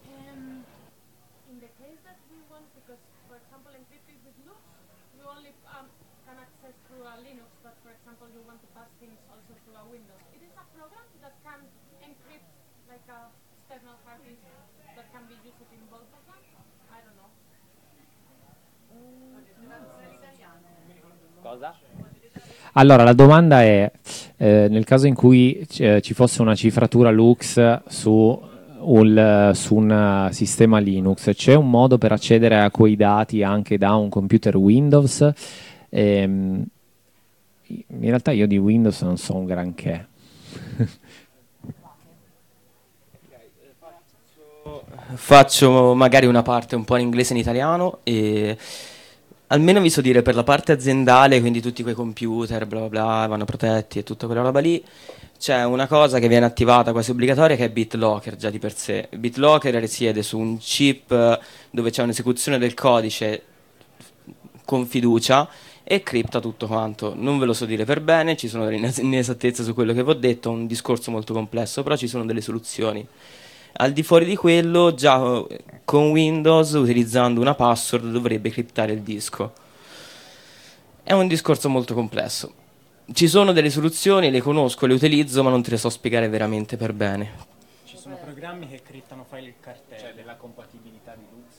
In the case that we want, because for example encrypted with Linux, we only can access through a Linux, but for example you want to pass things also through a Windows. It is a program that can encrypt like a external hard disk that can be used in both of them? I don't know. Cosa? Allora, la domanda è, nel caso in cui ci fosse una cifratura Lux su un sistema Linux, c'è un modo per accedere a quei dati anche da un computer Windows? In realtà io di Windows non so un granché. Faccio magari una parte un po' in inglese e in italiano. E Almeno vi so dire per la parte aziendale, quindi tutti quei computer, bla bla bla, vanno protetti e tutta quella roba lì, c'è una cosa che viene attivata quasi obbligatoria che è BitLocker già di per sé. BitLocker risiede su un chip dove c'è un'esecuzione del codice con fiducia e cripta tutto quanto. Non ve lo so dire per bene, ci sono delle inesattezze su quello che vi ho detto, è un discorso molto complesso, però ci sono delle soluzioni. Al di fuori di quello, già con Windows, utilizzando una password, dovrebbe criptare il disco. È un discorso molto complesso. Ci sono delle soluzioni, le conosco, le utilizzo, ma non te le so spiegare veramente per bene. Ci sono programmi che criptano file il cartello. Cioè della compatibilità di Lux.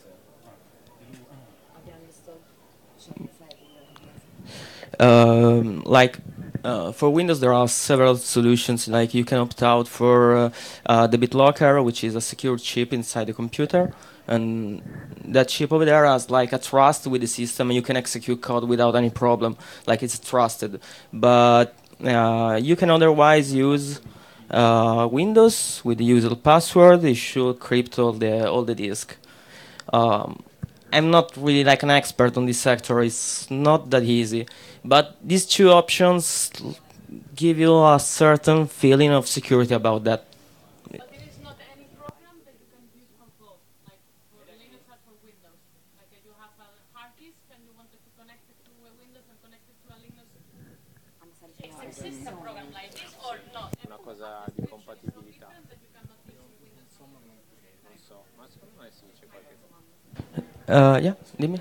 For Windows there are several solutions, like you can opt out for the BitLocker, which is a secure chip inside the computer, and that chip over there has like a trust with the system, and you can execute code without any problem, like it's trusted. But you can otherwise use Windows with the usual password. You should crypt all the disk. I'm not really like an expert on this sector. It's not that easy, but these two options give you a certain feeling of security about that. But there is not any program that you can use on both, like for Linux or for Windows. Like you have a hard disk and you wanted to connect it to a Windows and connect it to a Linux. Exists a program like this or not? Una cosa di compatibilità. That you cannot use in Windows. Non so, ma secondo me sì, c'è qualche cosa. Yeah, dimmi.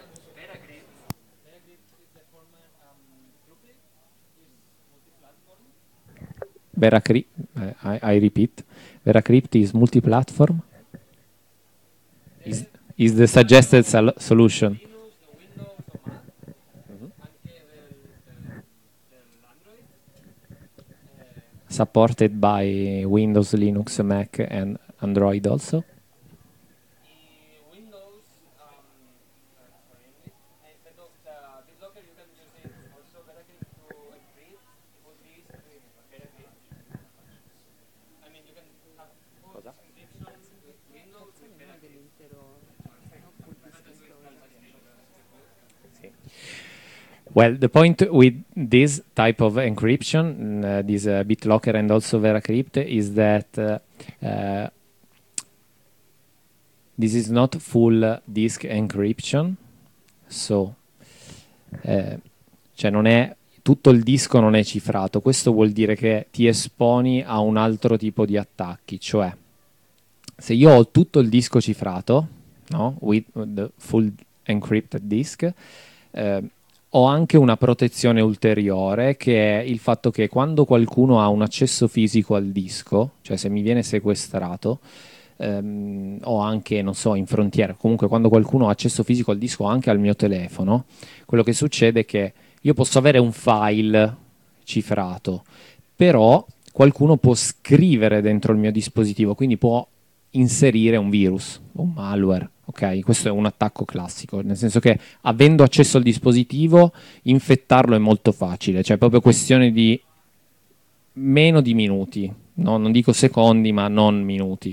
Veracrypt, I repeat, Veracrypt is multi-platform. Is the suggested solution. Supported by Windows, Linux, Mac, and Android also. Well, the point with this type of encryption, this BitLocker and also Veracrypt, is that this is not full disk encryption, so cioè non è tutto il disco non è cifrato. Questo vuol dire che ti esponi a un altro tipo di attacchi, cioè se io ho tutto il disco cifrato, no, with the full encrypted disk, ho anche una protezione ulteriore, che è il fatto che quando qualcuno ha un accesso fisico al disco, cioè se mi viene sequestrato, o anche, non so, in frontiera, comunque quando qualcuno ha accesso fisico al disco o anche al mio telefono, quello che succede è che io posso avere un file cifrato, però qualcuno può scrivere dentro il mio dispositivo, quindi può inserire un virus, un malware. Ok, questo è un attacco classico, nel senso che avendo accesso al dispositivo, infettarlo è molto facile, cioè è proprio questione di meno di minuti, no? Non dico secondi, ma non minuti.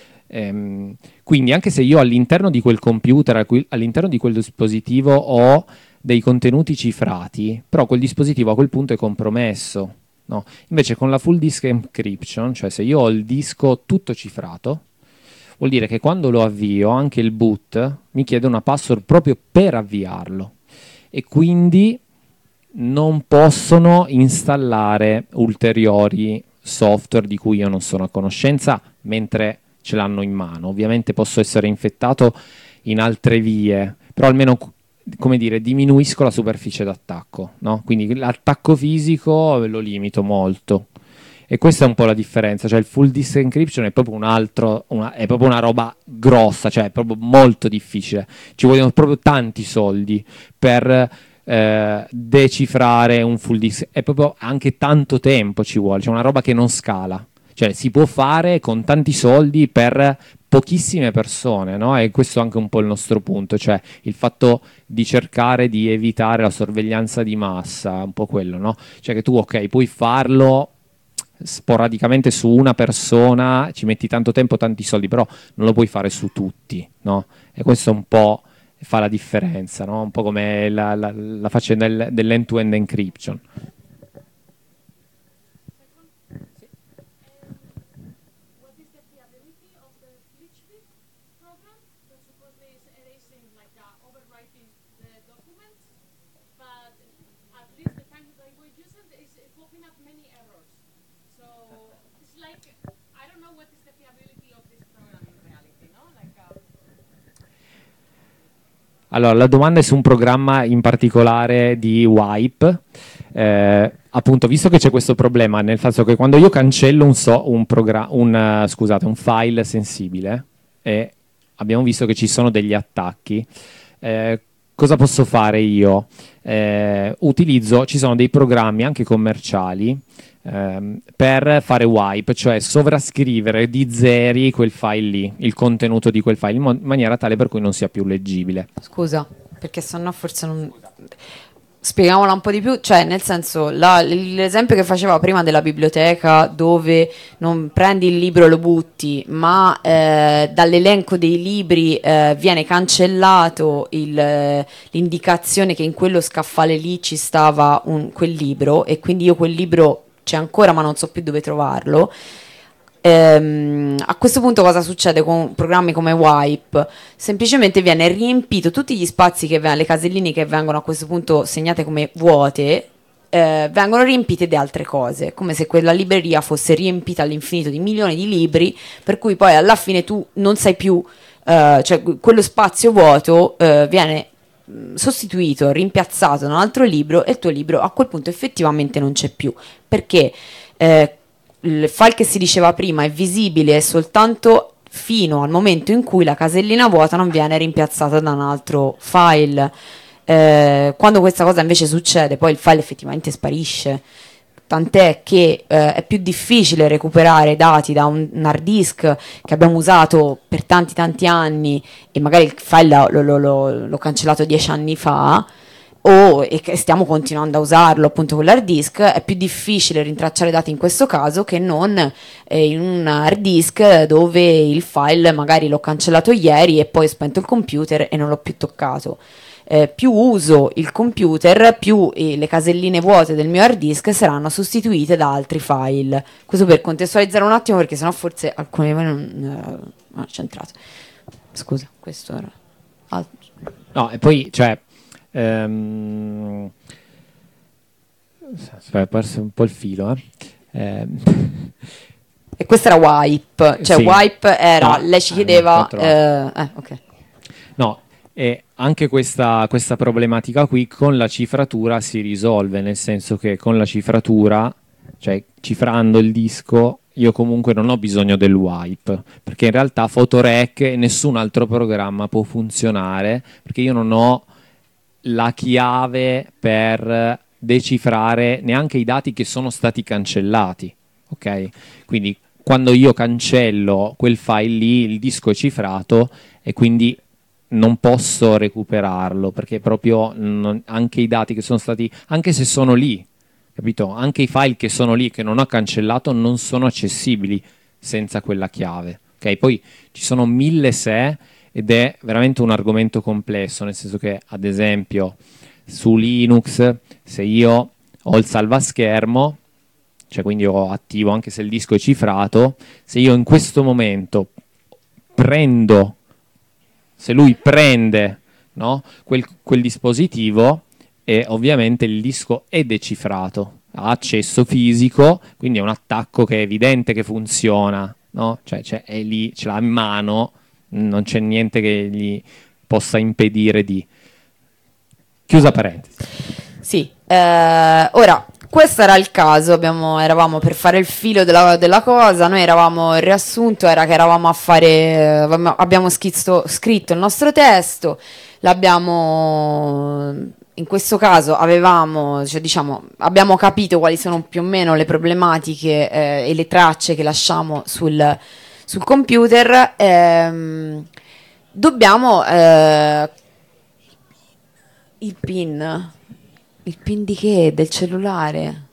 Quindi anche se io all'interno di quel computer, all'interno di quel dispositivo ho dei contenuti cifrati, però quel dispositivo a quel punto è compromesso, no? Invece con la full disk encryption, cioè se io ho il disco tutto cifrato, vuol dire che quando lo avvio, anche il boot mi chiede una password proprio per avviarlo, e quindi non possono installare ulteriori software di cui io non sono a conoscenza mentre ce l'hanno in mano. Ovviamente posso essere infettato in altre vie, però almeno, come dire, diminuisco la superficie d'attacco, no? Quindi l'attacco fisico lo limito molto. E questa è un po' la differenza, cioè il full disk encryption è proprio è proprio una roba grossa, cioè è proprio molto difficile. Ci vogliono proprio tanti soldi per decifrare un full disk, è proprio anche tanto tempo ci vuole, cioè una roba che non scala. Cioè si può fare con tanti soldi per pochissime persone, no? E questo è anche un po' il nostro punto, cioè il fatto di cercare di evitare la sorveglianza di massa, un po' quello, no? Cioè che tu, ok, puoi farlo sporadicamente su una persona, ci metti tanto tempo, tanti soldi, però non lo puoi fare su tutti, no? E questo è un po' fa la differenza, no? Un po' come la faccenda dell'end-to-end encryption. What is the fiability of the glitchbit program that supposedly is erasing, like overwriting the documents, but at least the time that I was using is popping up many errors. So it's like, I don't know what is the fiability of this program in reality, no? Like, Allora, la domanda è su un programma in particolare di Wipe. Appunto, visto che c'è questo problema, nel senso che quando io cancello un file sensibile, e abbiamo visto che ci sono degli attacchi, cosa posso fare io? Ci sono dei programmi anche commerciali per fare wipe, cioè sovrascrivere di zeri quel file lì, il contenuto di quel file, in maniera tale per cui non sia più leggibile. Scusa, perché sennò forse non... Spieghiamola un po' di più, cioè nel senso l'esempio che faceva prima della biblioteca, dove non prendi il libro e lo butti, ma dall'elenco dei libri viene cancellato l'indicazione che in quello scaffale lì ci stava quel libro, e quindi io quel libro c'è ancora ma non so più dove trovarlo. A questo punto cosa succede con programmi come Wipe? Semplicemente viene riempito tutti gli spazi, le caselline che vengono a questo punto segnate come vuote, vengono riempite di altre cose, come se quella libreria fosse riempita all'infinito di milioni di libri, per cui poi alla fine tu non sai più, cioè quello spazio vuoto viene sostituito, rimpiazzato da un altro libro, e il tuo libro a quel punto effettivamente non c'è più, perché il file che si diceva prima è visibile soltanto fino al momento in cui la casellina vuota non viene rimpiazzata da un altro file. Quando questa cosa invece succede, poi il file effettivamente sparisce, tant'è che è più difficile recuperare dati da un hard disk che abbiamo usato per tanti anni, e magari il file l'ho cancellato 10 anni fa, e che stiamo continuando a usarlo appunto con l'hard disk. È più difficile rintracciare dati in questo caso che non in un hard disk dove il file magari l'ho cancellato ieri e poi ho spento il computer e non l'ho più toccato. Più uso il computer, più le caselline vuote del mio hard disk saranno sostituite da altri file. Questo per contestualizzare un attimo, perché sennò forse alcuni di voi non ho centrato. Scusa, questo era altro. No, e poi cioè aspetta, ho perso un po' il filo. E questo era Wipe, cioè sì. Wipe era, No, lei ci chiedeva, ok. No, e anche questa problematica qui con la cifratura si risolve, nel senso che con la cifratura, cioè cifrando il disco, io comunque non ho bisogno del wipe, perché in realtà Photorec e nessun altro programma può funzionare, perché io non ho la chiave per decifrare neanche i dati che sono stati cancellati, ok? Quindi quando io cancello quel file lì, il disco è cifrato e quindi non posso recuperarlo, perché proprio anche i dati che sono stati, anche se sono lì, capito? Anche i file che sono lì, che non ho cancellato, non sono accessibili senza quella chiave, ok? Poi ci sono 1000 se, ed è veramente un argomento complesso, nel senso che, ad esempio, su Linux, se io ho il salvaschermo, cioè quindi ho attivo anche se il disco è cifrato, se io in questo momento se lui prende, no, quel dispositivo, e ovviamente il disco è decifrato, ha accesso fisico, quindi è un attacco che è evidente che funziona, no? Cioè è lì, ce l'ha in mano, non c'è niente che gli possa impedire di... Chiusa parentesi. Sì, ora questo era il caso, eravamo per fare il filo della cosa, noi eravamo, il riassunto era che eravamo a fare, abbiamo scritto il nostro testo, in questo caso abbiamo capito quali sono più o meno le problematiche e le tracce che lasciamo sul computer. Dobbiamo il PIN di che? Del cellulare?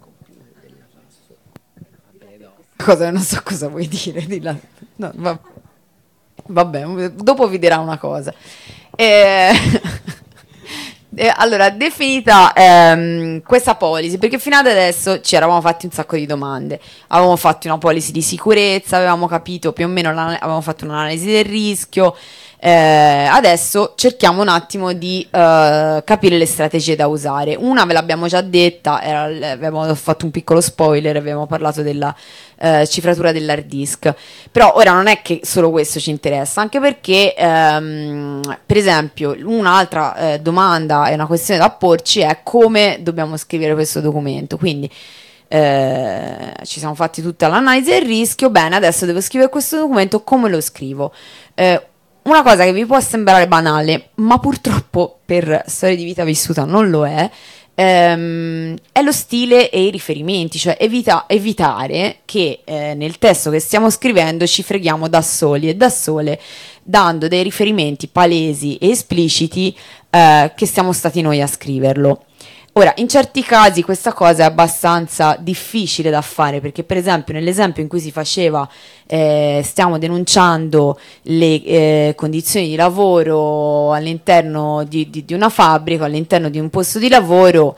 Cosa? Non so cosa vuoi dire. No, vabbè, dopo vi dirà una cosa. Eh, allora, definita questa policy, perché fino ad adesso ci eravamo fatti un sacco di domande. Avevamo fatto una policy di sicurezza, avevamo capito più o meno, avevamo fatto un'analisi del rischio. Adesso cerchiamo un attimo di capire le strategie da usare. Una ve l'abbiamo già detta, abbiamo fatto un piccolo spoiler, abbiamo parlato della cifratura dell'hard disk. Però ora non è che solo questo ci interessa, anche perché per esempio un'altra domanda e una questione da porci è come dobbiamo scrivere questo documento. Quindi ci siamo fatti tutta l'analisi del rischio, bene, adesso devo scrivere questo documento, come lo scrivo? Una cosa che vi può sembrare banale, ma purtroppo per storia di vita vissuta non lo è lo stile e i riferimenti, cioè evitare che nel testo che stiamo scrivendo ci freghiamo da soli e da sole, dando dei riferimenti palesi e espliciti che siamo stati noi a scriverlo. Ora, in certi casi questa cosa è abbastanza difficile da fare, perché per esempio nell'esempio in cui si faceva stiamo denunciando le condizioni di lavoro all'interno di una fabbrica, all'interno di un posto di lavoro,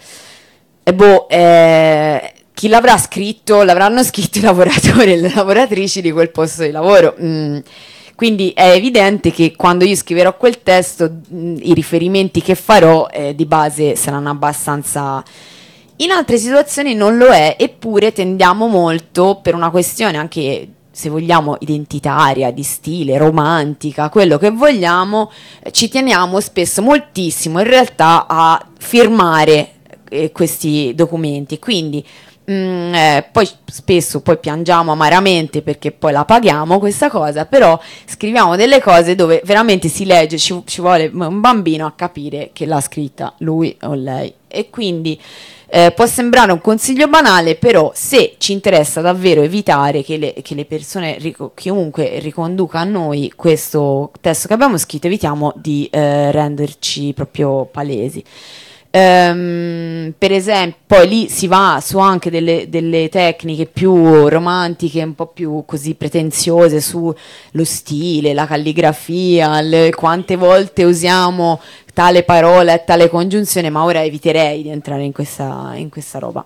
chi l'avrà scritto? L'avranno scritto i lavoratori e le lavoratrici di quel posto di lavoro. Quindi è evidente che quando io scriverò quel testo, i riferimenti che farò di base saranno abbastanza... In altre situazioni non lo è, eppure tendiamo molto, per una questione anche, se vogliamo, identitaria, di stile, romantica, quello che vogliamo, ci teniamo spesso moltissimo in realtà a firmare questi documenti. Quindi poi spesso poi piangiamo amaramente perché poi la paghiamo questa cosa, però scriviamo delle cose dove veramente si legge, ci vuole un bambino a capire che l'ha scritta lui o lei, e quindi può sembrare un consiglio banale, però se ci interessa davvero evitare che le persone, chiunque riconduca a noi questo testo che abbiamo scritto, evitiamo di renderci proprio palesi. Per esempio, poi lì si va su anche delle tecniche più romantiche, un po' più così pretenziose, sullo stile, la calligrafia, quante volte usiamo tale parola e tale congiunzione, ma ora eviterei di entrare in questa roba.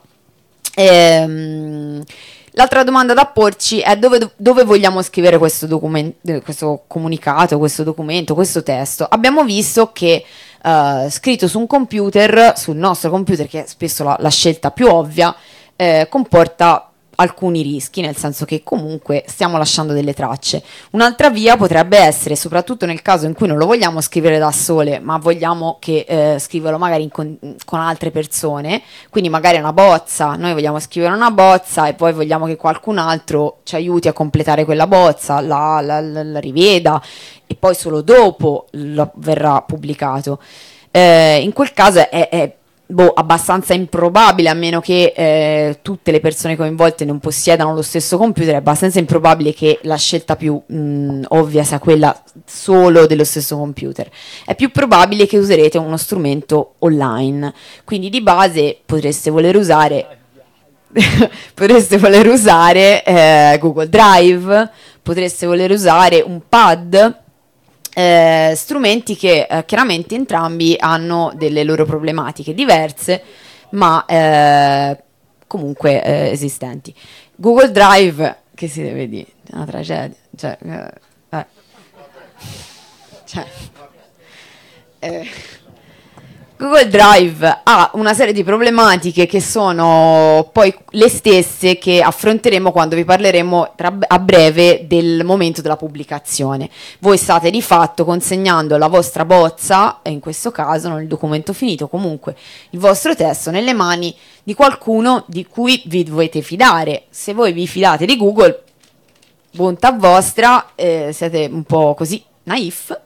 L'altra domanda da porci è dove vogliamo scrivere questo comunicato, questo documento, questo testo. Abbiamo visto che scritto su un computer, sul nostro computer, che è spesso la scelta più ovvia, comporta alcuni rischi, nel senso che comunque stiamo lasciando delle tracce. Un'altra via potrebbe essere, soprattutto nel caso in cui non lo vogliamo scrivere da sole, ma vogliamo che scriverlo magari con altre persone, quindi magari una bozza, noi vogliamo scrivere una bozza e poi vogliamo che qualcun altro ci aiuti a completare quella bozza, la riveda e poi solo dopo verrà pubblicato. In quel caso è abbastanza improbabile, a meno che tutte le persone coinvolte non possiedano lo stesso computer, è abbastanza improbabile che la scelta più ovvia sia quella solo dello stesso computer. È più probabile che userete uno strumento online, quindi di base potreste voler usare Google Drive, potreste voler usare un pad, strumenti che chiaramente entrambi hanno delle loro problematiche diverse, ma comunque esistenti. Google Drive, che si deve dire? È una tragedia. Google Drive ha una serie di problematiche che sono poi le stesse che affronteremo quando vi parleremo a breve del momento della pubblicazione. Voi state di fatto consegnando la vostra bozza, in questo caso non il documento finito, comunque il vostro testo, nelle mani di qualcuno di cui vi dovete fidare. Se voi vi fidate di Google, bontà vostra, siete un po' così naif.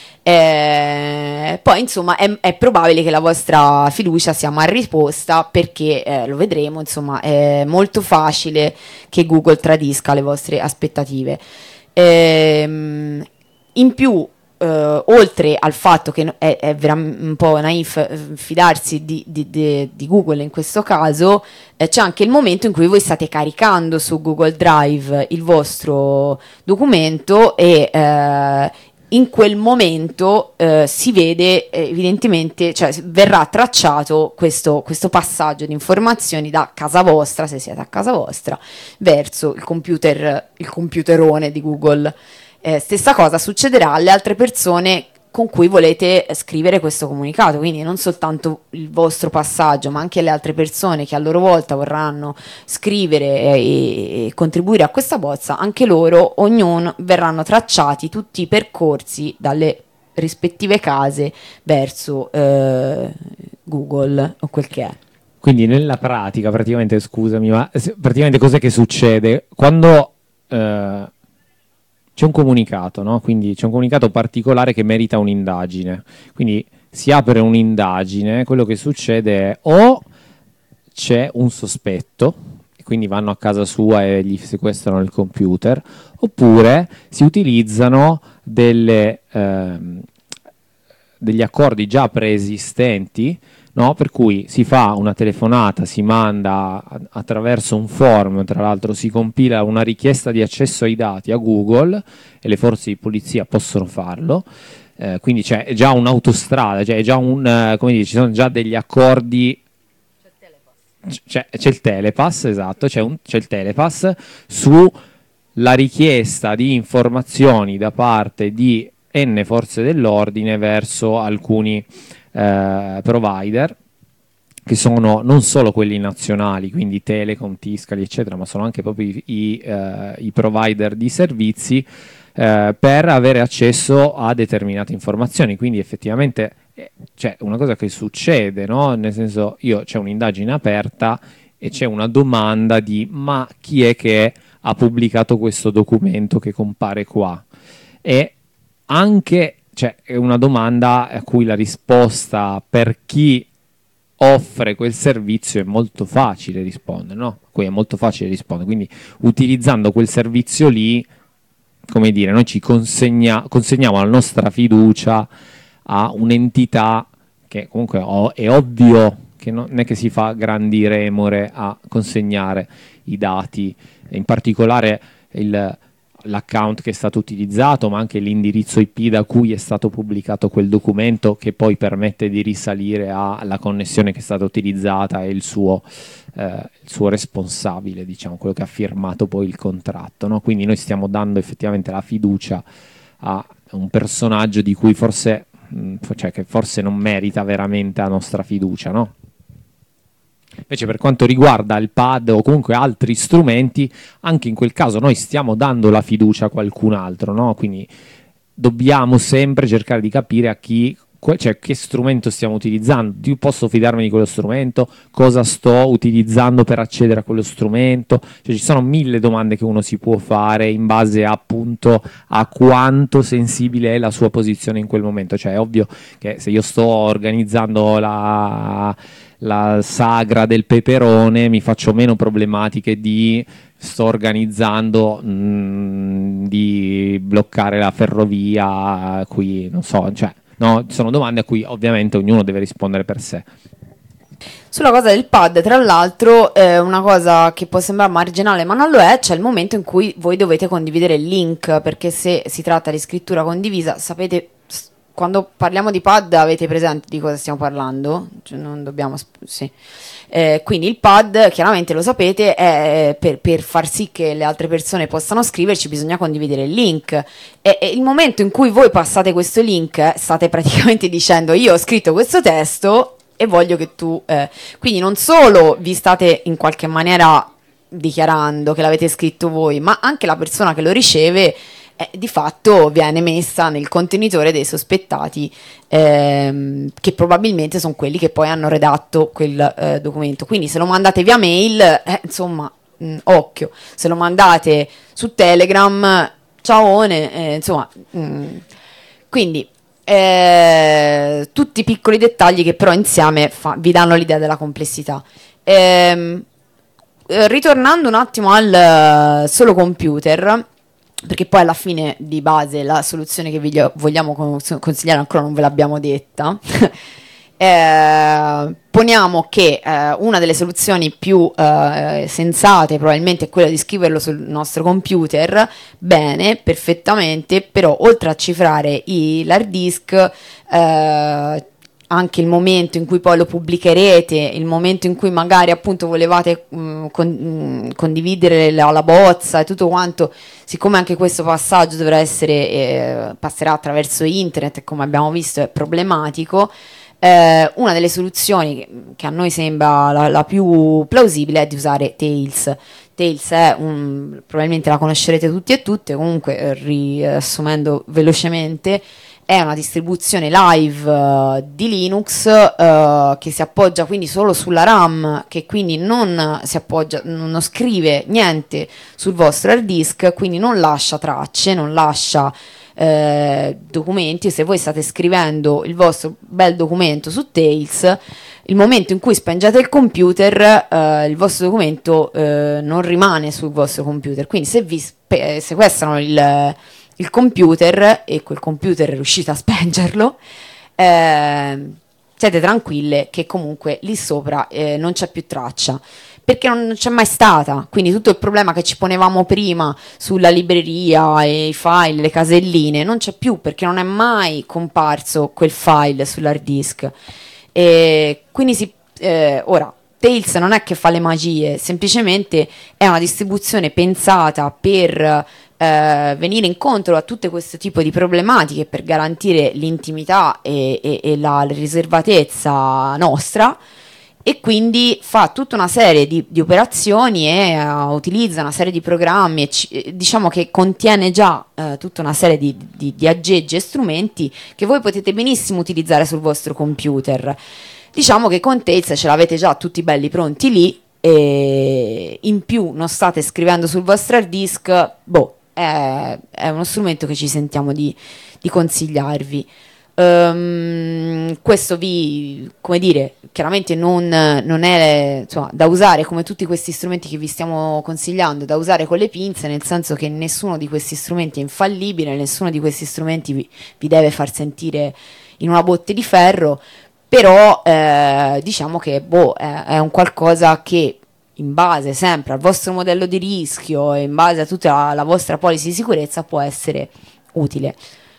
Poi insomma è probabile che la vostra fiducia sia mal riposta, perché lo vedremo, insomma è molto facile che Google tradisca le vostre aspettative. In più, oltre al fatto che è veramente un po' naif fidarsi di Google in questo caso, c'è anche il momento in cui voi state caricando su Google Drive il vostro documento, e in quel momento si vede evidentemente, cioè verrà tracciato questo passaggio di informazioni da casa vostra, se siete a casa vostra, verso il computerone di Google. Stessa cosa succederà alle altre persone con cui volete scrivere questo comunicato, quindi non soltanto il vostro passaggio, ma anche le altre persone che a loro volta vorranno scrivere e contribuire a questa bozza, anche loro, ognuno, verranno tracciati tutti i percorsi dalle rispettive case verso Google o quel che è. Quindi nella pratica, praticamente, scusami, ma praticamente cos'è che succede? Quando c'è un comunicato, no? Quindi c'è un comunicato particolare che merita un'indagine. Quindi si apre un'indagine, quello che succede è o c'è un sospetto, e quindi vanno a casa sua e gli sequestrano il computer, oppure si utilizzano degli accordi già preesistenti, no? Per cui si fa una telefonata, si manda attraverso un form, tra l'altro si compila una richiesta di accesso ai dati a Google e le forze di polizia possono farlo, quindi c'è già un'autostrada, cioè è già come dire, ci sono già degli accordi. C'è il telepass, esatto, c'è il telepass sulla richiesta di informazioni da parte di N forze dell'ordine verso alcuni provider, che sono non solo quelli nazionali, quindi Telecom, Tiscali, eccetera, ma sono anche proprio i provider di servizi, per avere accesso a determinate informazioni. Quindi effettivamente c'è una cosa che succede, no? Nel senso, c'è un'indagine aperta e c'è una domanda di ma chi è che ha pubblicato questo documento che compare qua? E anche è una domanda a cui la risposta per chi offre quel servizio è molto facile rispondere, no? A cui è molto facile rispondere. Quindi utilizzando quel servizio lì, come dire, noi ci consegniamo la nostra fiducia a un'entità che comunque è ovvio che non è che si fa grandi remore a consegnare i dati, in particolare l'account che è stato utilizzato, ma anche l'indirizzo IP da cui è stato pubblicato quel documento, che poi permette di risalire alla connessione che è stata utilizzata e il suo responsabile, diciamo, quello che ha firmato poi il contratto, no? Quindi noi stiamo dando effettivamente la fiducia a un personaggio di cui forse non merita veramente la nostra fiducia, no? Invece per quanto riguarda il pad o comunque altri strumenti, anche in quel caso noi stiamo dando la fiducia a qualcun altro, no? Quindi dobbiamo sempre cercare di capire a chi, che strumento stiamo utilizzando. Io posso fidarmi di quello strumento? Cosa sto utilizzando per accedere a quello strumento? Ci sono 1000 domande che uno si può fare in base appunto a quanto sensibile è la sua posizione in quel momento. Cioè è ovvio che se io sto organizzando la sagra del peperone mi faccio meno problematiche di sto organizzando di bloccare la ferrovia qui, non so, no, sono domande a cui ovviamente ognuno deve rispondere per sé. Sulla cosa del pad, tra l'altro, una cosa che può sembrare marginale ma non lo è, c'è il momento in cui voi dovete condividere il link, perché se si tratta di scrittura condivisa, sapete, quando parliamo di pad avete presente di cosa stiamo parlando? Cioè, non dobbiamo... sì. Quindi il pad, chiaramente lo sapete, è per far sì che le altre persone possano scriverci bisogna condividere il link. E il momento in cui voi passate questo link, state praticamente dicendo io ho scritto questo testo e voglio che tu... Quindi non solo vi state in qualche maniera dichiarando che l'avete scritto voi, ma anche la persona che lo riceve di fatto viene messa nel contenitore dei sospettati, che probabilmente sono quelli che poi hanno redatto quel documento. Quindi se lo mandate via mail, insomma, occhio. Se lo mandate su Telegram, ciaone, insomma. Quindi tutti piccoli dettagli che però insieme vi danno l'idea della complessità. Ritornando un attimo al solo computer, perché poi alla fine di base la soluzione che vi vogliamo consigliare ancora non ve l'abbiamo detta. Poniamo che una delle soluzioni più sensate probabilmente è quella di scriverlo sul nostro computer, bene, perfettamente, però oltre a cifrare l'hard disk, anche il momento in cui poi lo pubblicherete, il momento in cui magari appunto volevate condividere la bozza e tutto quanto, siccome anche questo passaggio dovrà essere, passerà attraverso internet e come abbiamo visto è problematico, una delle soluzioni che a noi sembra la più plausibile è di usare Tails. Tails è probabilmente la conoscerete tutti e tutte, comunque riassumendo velocemente, è una distribuzione live di Linux che si appoggia quindi solo sulla RAM, che quindi non si appoggia, non scrive niente sul vostro hard disk, quindi non lascia tracce, non lascia documenti. Se voi state scrivendo il vostro bel documento su Tails, il momento in cui spengete il computer, il vostro documento non rimane sul vostro computer, quindi se vi sequestrano il computer e quel computer riuscite a spengerlo, siete tranquille che comunque lì sopra non c'è più traccia, perché non c'è mai stata. Quindi tutto il problema che ci ponevamo prima sulla libreria e i file, le caselline, non c'è più, perché non è mai comparso quel file sull'hard disk. Quindi ora Tails non è che fa le magie, semplicemente è una distribuzione pensata per venire incontro a tutte questo tipo di problematiche, per garantire l'intimità e la riservatezza nostra, e quindi fa tutta una serie di operazioni e utilizza una serie di programmi diciamo che contiene già tutta una serie di aggeggi e strumenti che voi potete benissimo utilizzare sul vostro computer. Diciamo che con Tails ce l'avete già tutti belli pronti lì, e in più non state scrivendo sul vostro hard disk. È uno strumento che ci sentiamo di consigliarvi. Questo come dire, chiaramente non è, insomma, da usare come tutti questi strumenti che vi stiamo consigliando, da usare con le pinze, nel senso che nessuno di questi strumenti è infallibile, nessuno di questi strumenti vi deve far sentire in una botte di ferro, però diciamo che è un qualcosa che, in base sempre al vostro modello di rischio e in base a tutta la vostra policy di sicurezza, può essere utile.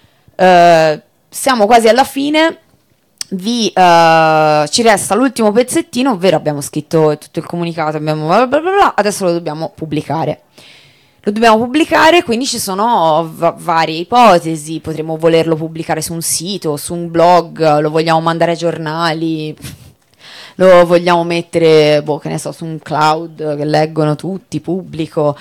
Siamo quasi alla fine, ci resta l'ultimo pezzettino, ovvero abbiamo scritto tutto il comunicato, abbiamo bla bla bla bla, adesso lo dobbiamo pubblicare. Lo dobbiamo pubblicare, quindi ci sono varie ipotesi: potremmo volerlo pubblicare su un sito, su un blog, lo vogliamo mandare ai giornali, lo vogliamo mettere, che ne so, su un cloud che leggono tutti, pubblico,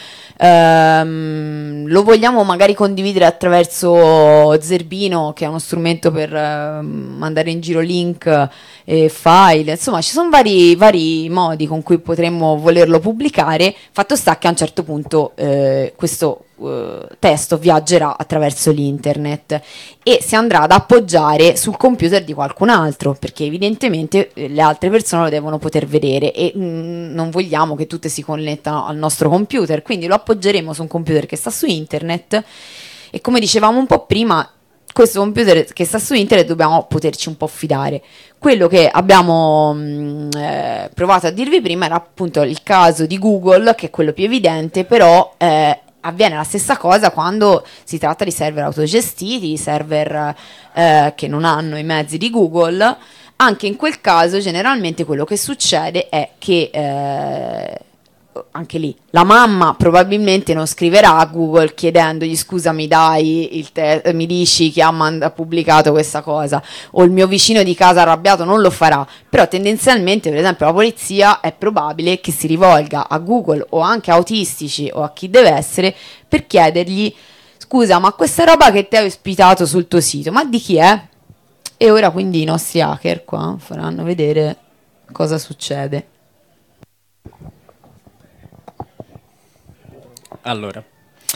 lo vogliamo magari condividere attraverso Zerbino, che è uno strumento per mandare in giro link e file. Insomma, ci sono vari modi con cui potremmo volerlo pubblicare. Fatto sta che a un certo punto questo testo viaggerà attraverso l'internet e si andrà ad appoggiare sul computer di qualcun altro, perché evidentemente le altre persone lo devono poter vedere e non vogliamo che tutte si connettano al nostro computer, quindi lo appoggeremo su un computer che sta su internet. E come dicevamo un po' prima, questo computer che sta su internet dobbiamo poterci un po' fidare. Quello che abbiamo provato a dirvi prima era appunto il caso di Google, che è quello più evidente, però avviene la stessa cosa quando si tratta di server autogestiti, di server che non hanno i mezzi di Google. Anche in quel caso generalmente quello che succede è che anche lì la mamma probabilmente non scriverà a Google chiedendogli: scusa, mi dici chi ha pubblicato questa cosa, o il mio vicino di casa arrabbiato non lo farà. Però tendenzialmente, per esempio, la polizia è probabile che si rivolga a Google o anche a autistici o a chi deve essere per chiedergli: scusa, ma questa roba che ti hai ospitato sul tuo sito, ma di chi è? E ora quindi i nostri hacker qua faranno vedere cosa succede. Allora,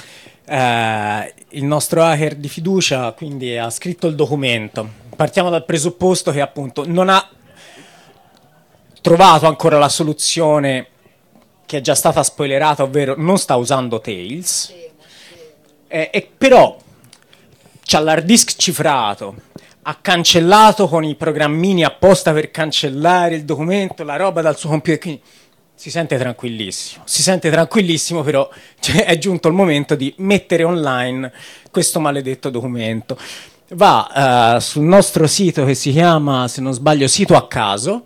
il nostro hacker di fiducia quindi ha scritto il documento. Partiamo dal presupposto che appunto non ha trovato ancora la soluzione che è già stata spoilerata, ovvero non sta usando Tails, e però c'ha l'hard disk cifrato, ha cancellato con i programmini apposta per cancellare il documento, la roba dal suo computer, quindi si sente tranquillissimo, però è giunto il momento di mettere online questo maledetto documento. Va sul nostro sito che si chiama, se non sbaglio, Sito a Caso,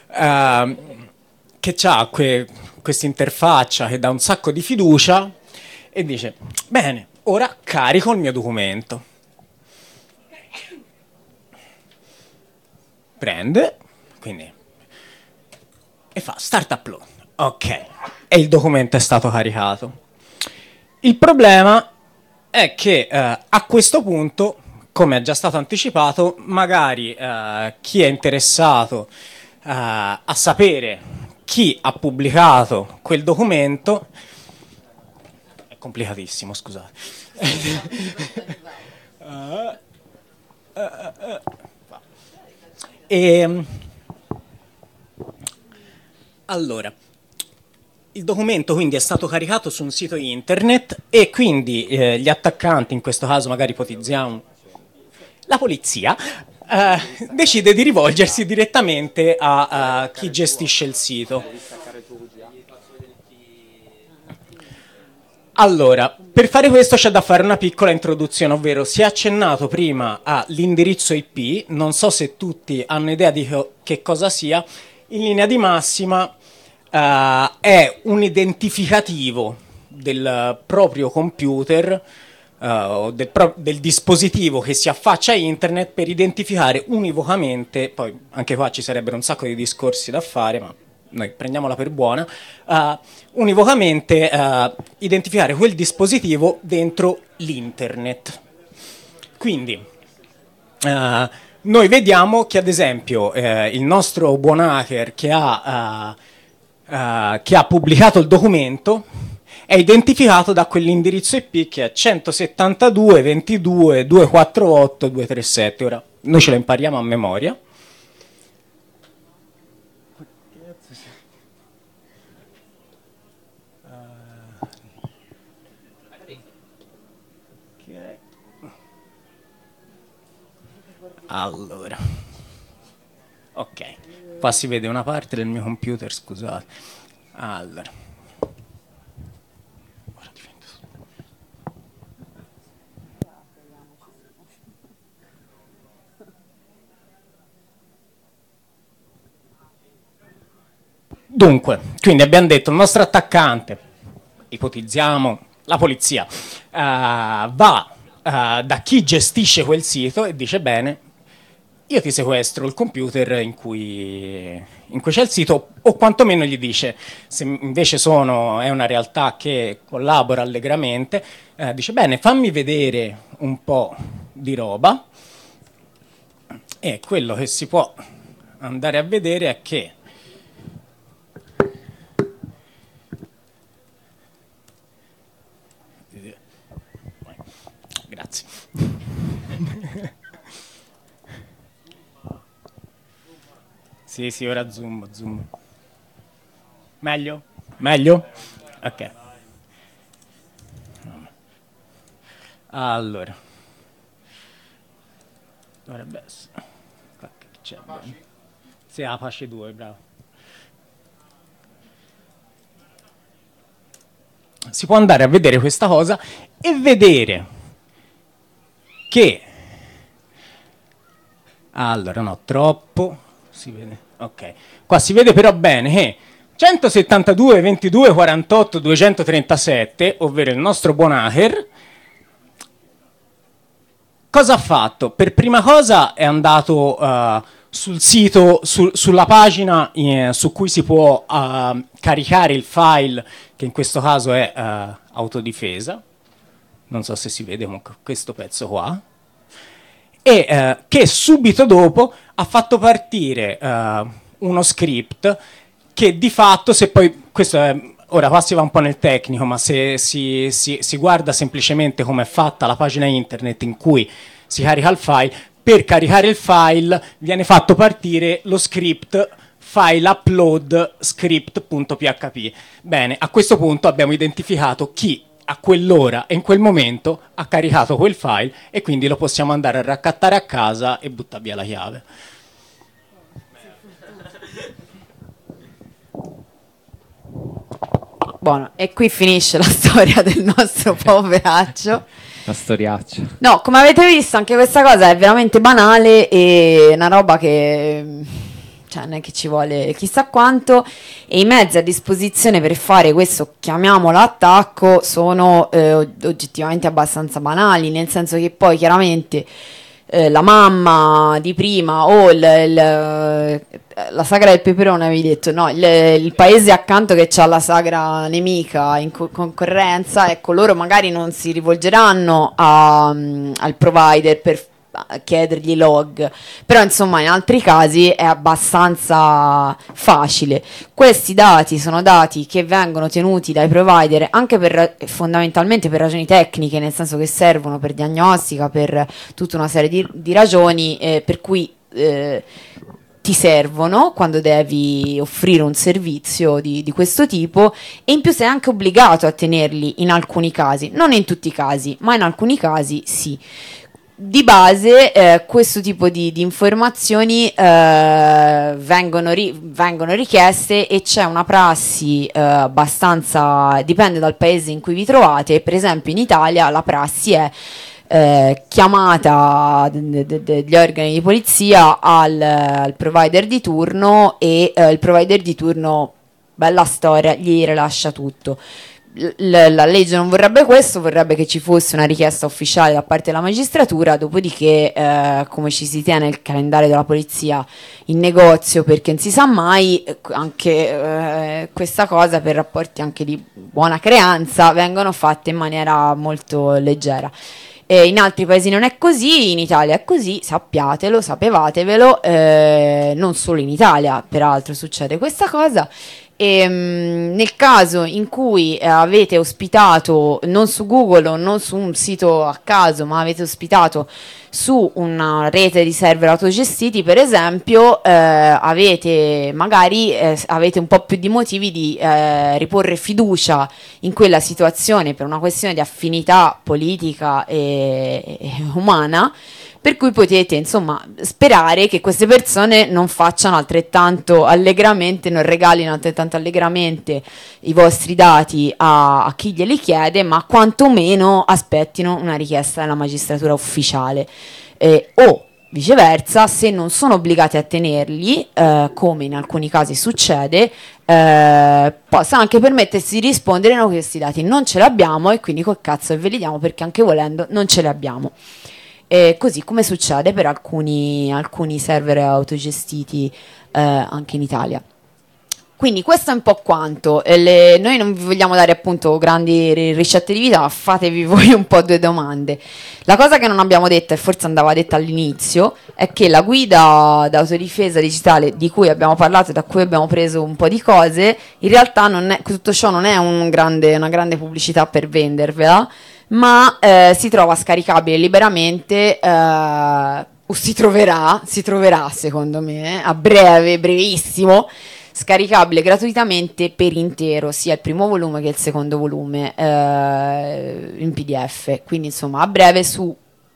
che ha questa interfaccia che dà un sacco di fiducia e dice, bene, ora carico il mio documento. Prende, quindi, e fa Start Upload. Ok, e il documento è stato caricato. Il problema è che a questo punto, come è già stato anticipato, magari chi è interessato a sapere chi ha pubblicato quel documento, è complicatissimo, scusate. Allora, il documento quindi è stato caricato su un sito internet e quindi gli attaccanti, in questo caso magari ipotizziamo la polizia, decide di rivolgersi direttamente a chi gestisce il sito. Allora, per fare questo c'è da fare una piccola introduzione, ovvero si è accennato prima all'indirizzo IP, non so se tutti hanno idea di che cosa sia, in linea di massima è un identificativo del proprio computer, del dispositivo che si affaccia a internet per identificare univocamente, poi anche qua ci sarebbero un sacco di discorsi da fare, ma noi prendiamola per buona, univocamente identificare quel dispositivo dentro l'internet. Quindi noi vediamo che ad esempio il nostro buon hacker che ha pubblicato il documento è identificato da quell'indirizzo IP che è 172.22.248.237. Ora noi ce lo impariamo a memoria. Allora, ok, qua si vede una parte del mio computer, scusate. Allora, dunque, quindi abbiamo detto il nostro attaccante, ipotizziamo la polizia, va da chi gestisce quel sito e dice bene, io ti sequestro il computer in cui c'è il sito, o quantomeno gli dice, se invece è una realtà che collabora allegramente, dice bene, fammi vedere un po' di roba, e quello che si può andare a vedere è che grazie. Sì, ora zoom. Meglio? Ok. Allora. Dovrebbe essere. Qua che c'è? Sì, Apache 2, bravo. Si può andare a vedere questa cosa e vedere che allora no, troppo si vede. Ok, qua si vede però bene che 172.22.48.237, ovvero il nostro buon hacker, cosa ha fatto? Per prima cosa è andato sul sito, sulla pagina su cui si può caricare il file, che in questo caso è autodifesa, non so se si vede comunque questo pezzo qua, e che subito dopo ha fatto partire uno script che di fatto, se poi, ora qua si va un po' nel tecnico, ma se si guarda semplicemente come è fatta la pagina internet in cui si carica il file, per caricare il file viene fatto partire lo script file upload script.php. Bene, a questo punto abbiamo identificato chi a quell'ora e in quel momento ha caricato quel file e quindi lo possiamo andare a raccattare a casa e buttare via la chiave. Buono, e qui finisce la storia del nostro poveraccio. La storiaccia. No, come avete visto anche questa cosa è veramente banale e una roba che cioè non è che ci vuole chissà quanto, e i mezzi a disposizione per fare questo, chiamiamolo attacco, sono oggettivamente abbastanza banali, nel senso che poi chiaramente la mamma di prima o la sagra del peperone avevi detto, no, il paese accanto che c'ha la sagra nemica in concorrenza, ecco, loro magari non si rivolgeranno al provider per chiedergli log, però insomma in altri casi è abbastanza facile. Questi dati sono dati che vengono tenuti dai provider anche fondamentalmente per ragioni tecniche, nel senso che servono per diagnostica, per tutta una serie di ragioni per cui ti servono quando devi offrire un servizio di questo tipo, e in più sei anche obbligato a tenerli in alcuni casi, non in tutti i casi, ma in alcuni casi sì. Di base questo tipo di informazioni vengono richieste, e c'è una prassi abbastanza, dipende dal paese in cui vi trovate. Per esempio in Italia la prassi è chiamata degli organi di polizia al provider di turno, e il provider di turno, bella storia, gli rilascia tutto. La legge non vorrebbe questo, vorrebbe che ci fosse una richiesta ufficiale da parte della magistratura, dopodiché come ci si tiene il calendario della polizia in negozio, perché non si sa mai, anche questa cosa per rapporti anche di buona creanza vengono fatte in maniera molto leggera. In altri paesi non è così, in Italia è così, sappiatelo, sapevatevelo, non solo in Italia peraltro succede questa cosa. E, nel caso in cui avete ospitato non su Google o non su un sito a caso, ma avete ospitato su una rete di server autogestiti, per esempio, avete un po' più di motivi di riporre fiducia in quella situazione per una questione di affinità politica e umana, per cui potete insomma sperare che queste persone non facciano altrettanto allegramente, non regalino altrettanto allegramente i vostri dati a chi glieli chiede, ma quantomeno aspettino una richiesta della magistratura ufficiale, o viceversa, se non sono obbligati a tenerli, come in alcuni casi succede, possano anche permettersi di rispondere: no, questi dati non ce li abbiamo e quindi col cazzo ve li diamo, perché anche volendo non ce li abbiamo. Così come succede per alcuni server autogestiti anche in Italia. Quindi questo è un po' quanto. Noi non vi vogliamo dare appunto grandi ricette di vita, ma fatevi voi un po' due domande. La cosa che non abbiamo detto, e forse andava detta all'inizio, è che la guida d'autodifesa digitale di cui abbiamo parlato e da cui abbiamo preso un po' di cose, in realtà tutto ciò non è una grande pubblicità per vendervela, ma si trova scaricabile liberamente, o si troverà secondo me a brevissimo, scaricabile gratuitamente per intero, sia il primo volume che il secondo volume in PDF. Quindi insomma a breve su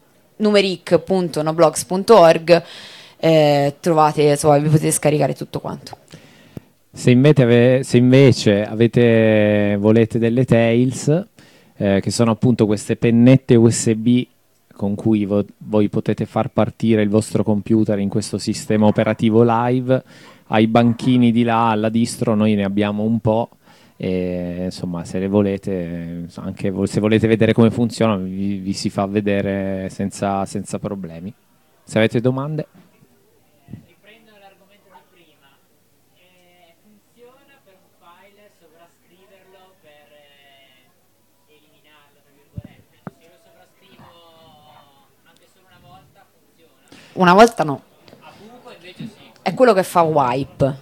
numeric.noblogs.org trovate, insomma, vi potete scaricare tutto quanto. Se invece volete delle Tails, che sono appunto queste pennette USB con cui voi potete far partire il vostro computer in questo sistema operativo live, ai banchini di là, alla distro, noi ne abbiamo un po', e insomma se le volete, anche se volete vedere come funziona, vi si fa vedere senza problemi. Se avete domande. Riprendo l'argomento di prima. Funziona per un file sovrascriverlo per eliminarlo, tra virgolette? Se io lo sovrascrivo anche solo una volta, funziona? Una volta no. A buco invece sì. È quello che fa wipe.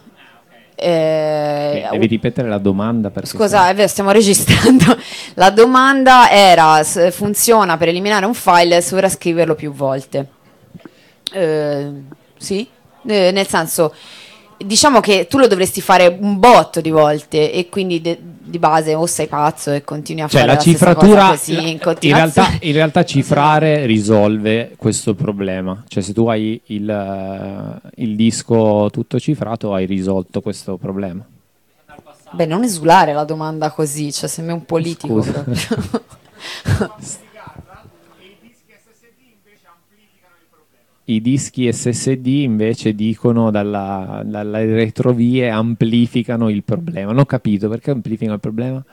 Devi ripetere la domanda? Scusa, è vero, stiamo registrando. La domanda era: funziona per eliminare un file e sovrascriverlo più volte? Sì, nel senso, diciamo che tu lo dovresti fare un botto di volte, e quindi di base o sei pazzo e continui a Cioè fare la la stessa cifratura cosa così in continuazione. in realtà cifrare risolve questo problema. Cioè se tu hai il disco tutto cifrato hai risolto questo problema. Beh, non esulare la domanda così, cioè sembra un politico Scusa. proprio. I dischi SSD invece dicono dalle retrovie amplificano il problema. Non ho capito perché amplificano il problema.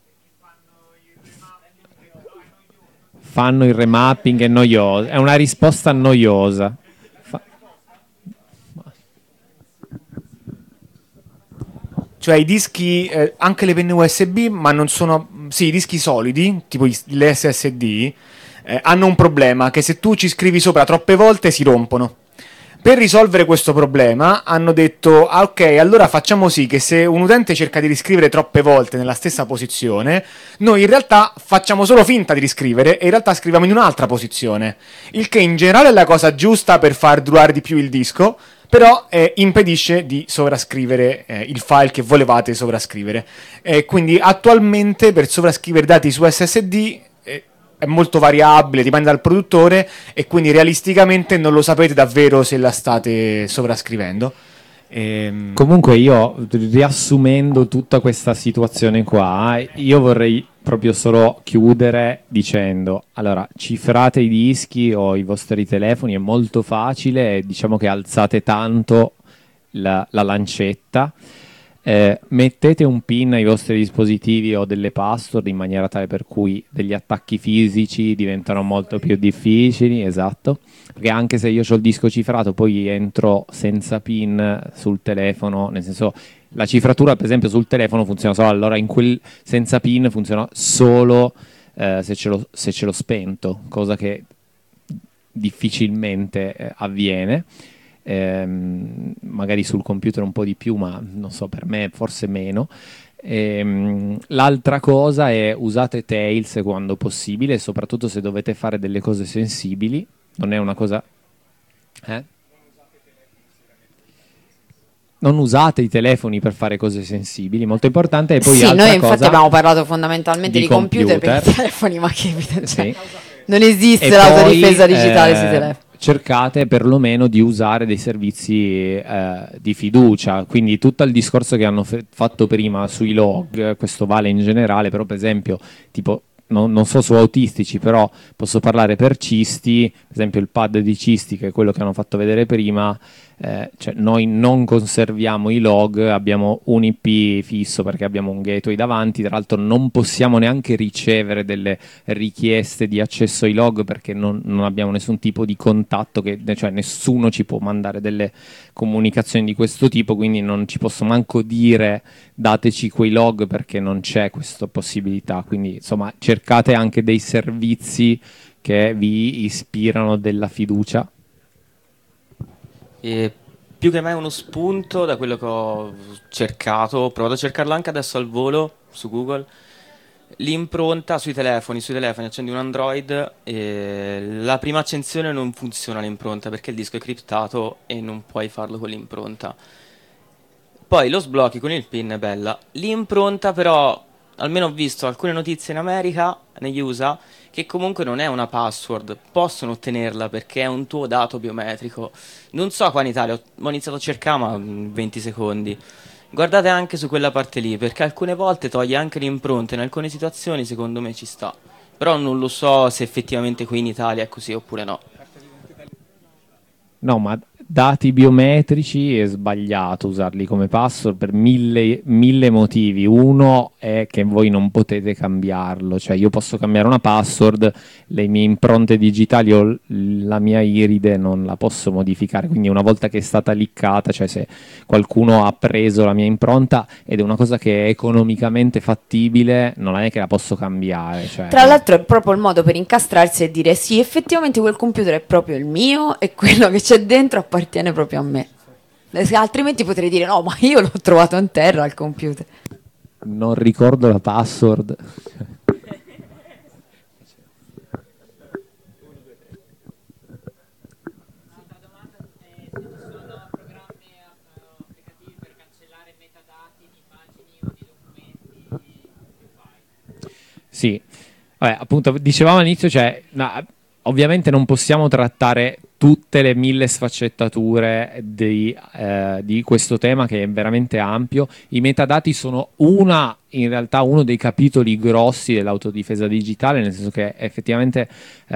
Fanno il remapping, è noioso. È una risposta noiosa. Cioè i dischi, anche le penne USB, ma non sono... Sì, i dischi solidi, tipo le SSD, hanno un problema, che se tu ci scrivi sopra troppe volte si rompono. Per risolvere questo problema hanno detto, ah, ok, allora facciamo sì che se un utente cerca di riscrivere troppe volte nella stessa posizione, noi in realtà facciamo solo finta di riscrivere e in realtà scriviamo in un'altra posizione. Il che in generale è la cosa giusta per far durare di più il disco, però impedisce di sovrascrivere il file che volevate sovrascrivere. Quindi attualmente per sovrascrivere dati su SSD è molto variabile, dipende dal produttore e quindi realisticamente non lo sapete davvero se la state sovrascrivendo. Comunque io, riassumendo tutta questa situazione qua, io vorrei proprio solo chiudere dicendo, allora, cifrate i dischi o i vostri telefoni, è molto facile, diciamo che alzate tanto la lancetta, mettete un pin ai vostri dispositivi o delle password in maniera tale per cui degli attacchi fisici diventano molto più difficili, esatto, perché anche se io ho il disco cifrato poi entro senza pin sul telefono, nel senso la cifratura per esempio sul telefono funziona solo, allora in quel senza pin funziona solo se ce l'ho spento, cosa che difficilmente avviene. Magari sul computer un po' di più, ma non so, per me forse meno. L'altra cosa è usate Tails quando possibile, soprattutto se dovete fare delle cose sensibili. Non è una cosa... Non usate i telefoni per fare cose sensibili, molto importante. E poi Sì, altra noi infatti cosa, abbiamo parlato fondamentalmente di computer per i telefoni, ma che cioè, Sì. non esiste E l'autodifesa poi, digitale sui telefoni. cercate perlomeno di usare dei servizi di fiducia, quindi tutto il discorso che hanno fatto prima sui log, questo vale in generale, però per esempio tipo non so su autistici, però posso parlare per cisti, per esempio il pad di cisti che è quello che hanno fatto vedere prima, cioè noi non conserviamo i log, abbiamo un IP fisso perché abbiamo un gateway davanti, tra l'altro non possiamo neanche ricevere delle richieste di accesso ai log perché non abbiamo nessun tipo di contatto, cioè nessuno ci può mandare delle comunicazioni di questo tipo, quindi non ci posso manco dire dateci quei log perché non c'è questa possibilità, quindi insomma cercate anche dei servizi che vi ispirano della fiducia. E più che mai uno spunto da quello che ho cercato, ho provato a cercarlo anche adesso al volo su Google, l'impronta sui telefoni accendi un Android e la prima accensione non funziona l'impronta perché il disco è criptato e non puoi farlo con l'impronta. Poi lo sblocchi con il PIN, è bella. L'impronta però, almeno ho visto alcune notizie in America, negli USA, che comunque non è una password, possono ottenerla perché è un tuo dato biometrico. Non so qua in Italia, ho iniziato a cercare ma 20 secondi. Guardate anche su quella parte lì, perché alcune volte toglie anche l'impronta, in alcune situazioni secondo me ci sta. Però non lo so se effettivamente qui in Italia è così oppure no. No, ma dati biometrici è sbagliato usarli come password per mille motivi. Uno è che voi non potete cambiarlo, cioè io posso cambiare una password, le mie impronte digitali o la mia iride non la posso modificare, quindi una volta che è stata liccata, cioè se qualcuno ha preso la mia impronta ed è una cosa che è economicamente fattibile, non è che la posso cambiare. Cioè, Tra l'altro è proprio il modo per incastrarsi e dire sì, effettivamente quel computer è proprio il mio e quello che c'è dentro appartiene proprio a me. Altrimenti potrei dire no, ma io l'ho trovato in terra al computer. non ricordo la password. Un'altra domanda è se ci sono programmi applicativi per cancellare metadati di immagini o di documenti. Sì, vabbè, appunto dicevamo all'inizio, cioè, ovviamente non possiamo trattare tutte le 1000 sfaccettature di questo tema che è veramente ampio. I metadati sono in realtà uno dei capitoli grossi dell'autodifesa digitale, nel senso che effettivamente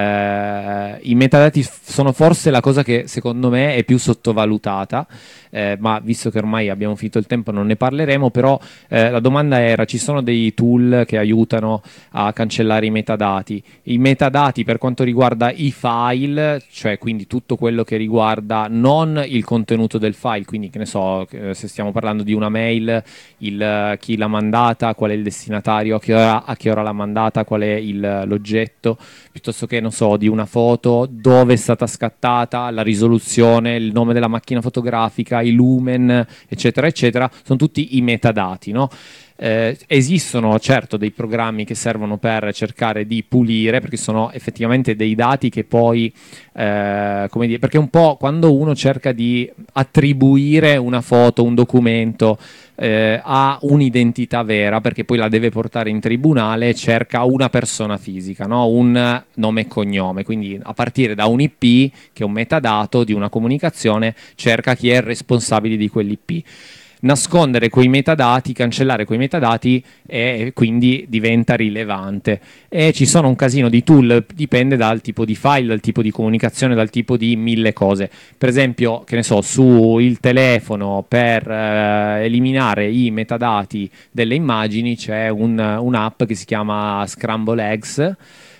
i metadati sono forse la cosa che secondo me è più sottovalutata, ma visto che ormai abbiamo finito il tempo non ne parleremo, però la domanda era: ci sono dei tool che aiutano a cancellare i metadati? I metadati per quanto riguarda i file, cioè quindi tutto quello che riguarda non il contenuto del file, quindi che ne so, se stiamo parlando di una mail, chi l'ha mandata, qual è il destinatario, a che ora l'ha mandata, qual è l'oggetto, piuttosto che, non so, di una foto, dove è stata scattata, la risoluzione, il nome della macchina fotografica, i lumen, eccetera, eccetera, sono tutti i metadati, no? Esistono certo dei programmi che servono per cercare di pulire, perché sono effettivamente dei dati che poi, come dire, perché un po' quando uno cerca di attribuire una foto, un documento ha un'identità vera, perché poi la deve portare in tribunale, cerca una persona fisica, no? Un nome e cognome, quindi a partire da un IP, che è un metadato di una comunicazione, cerca chi è il responsabile di quell'IP. Nascondere quei metadati, cancellare quei metadati, e quindi diventa rilevante. E ci sono un casino di tool, dipende dal tipo di file, dal tipo di comunicazione, dal tipo di 1000 cose. Per esempio, che ne so, su il telefono per eliminare i metadati delle immagini c'è un'app che si chiama Scramble Eggs,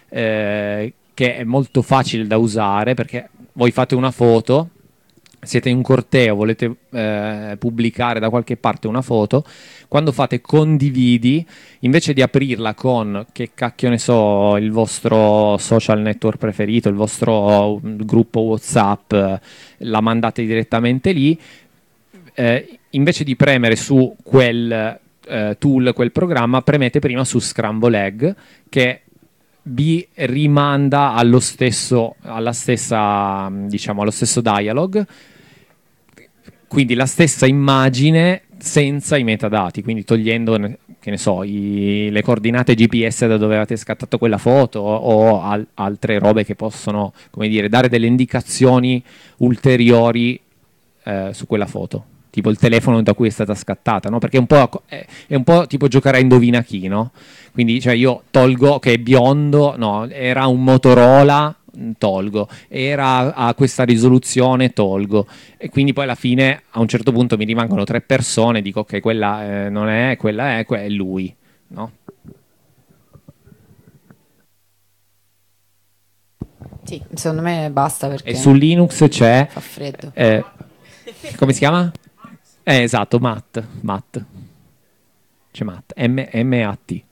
che è molto facile da usare, perché voi fate una foto, siete in un corteo, volete pubblicare da qualche parte una foto, quando fate condividi, invece di aprirla con, che cacchio ne so, il vostro social network preferito, il vostro gruppo WhatsApp, la mandate direttamente lì, invece di premere su quel tool, quel programma, premete prima su Scramble Egg, che vi rimanda allo stesso dialogue, quindi la stessa immagine senza i metadati, quindi togliendo, che ne so, le coordinate GPS da dove avete scattato quella foto, o altre robe che possono, come dire, dare delle indicazioni ulteriori su quella foto, tipo il telefono da cui è stata scattata, no? Perché è un po' tipo giocare a indovina chi, no? Quindi, cioè, io tolgo che è biondo, no, era un Motorola, tolgo, era a questa risoluzione, tolgo, e quindi poi alla fine a un certo punto mi rimangono 3 persone, dico ok, quella non è, quella è lui, no? Sì, secondo me basta, perché E su Linux c'è fa freddo. come si chiama? Esatto, Matt. C'è Matt, M-A-T.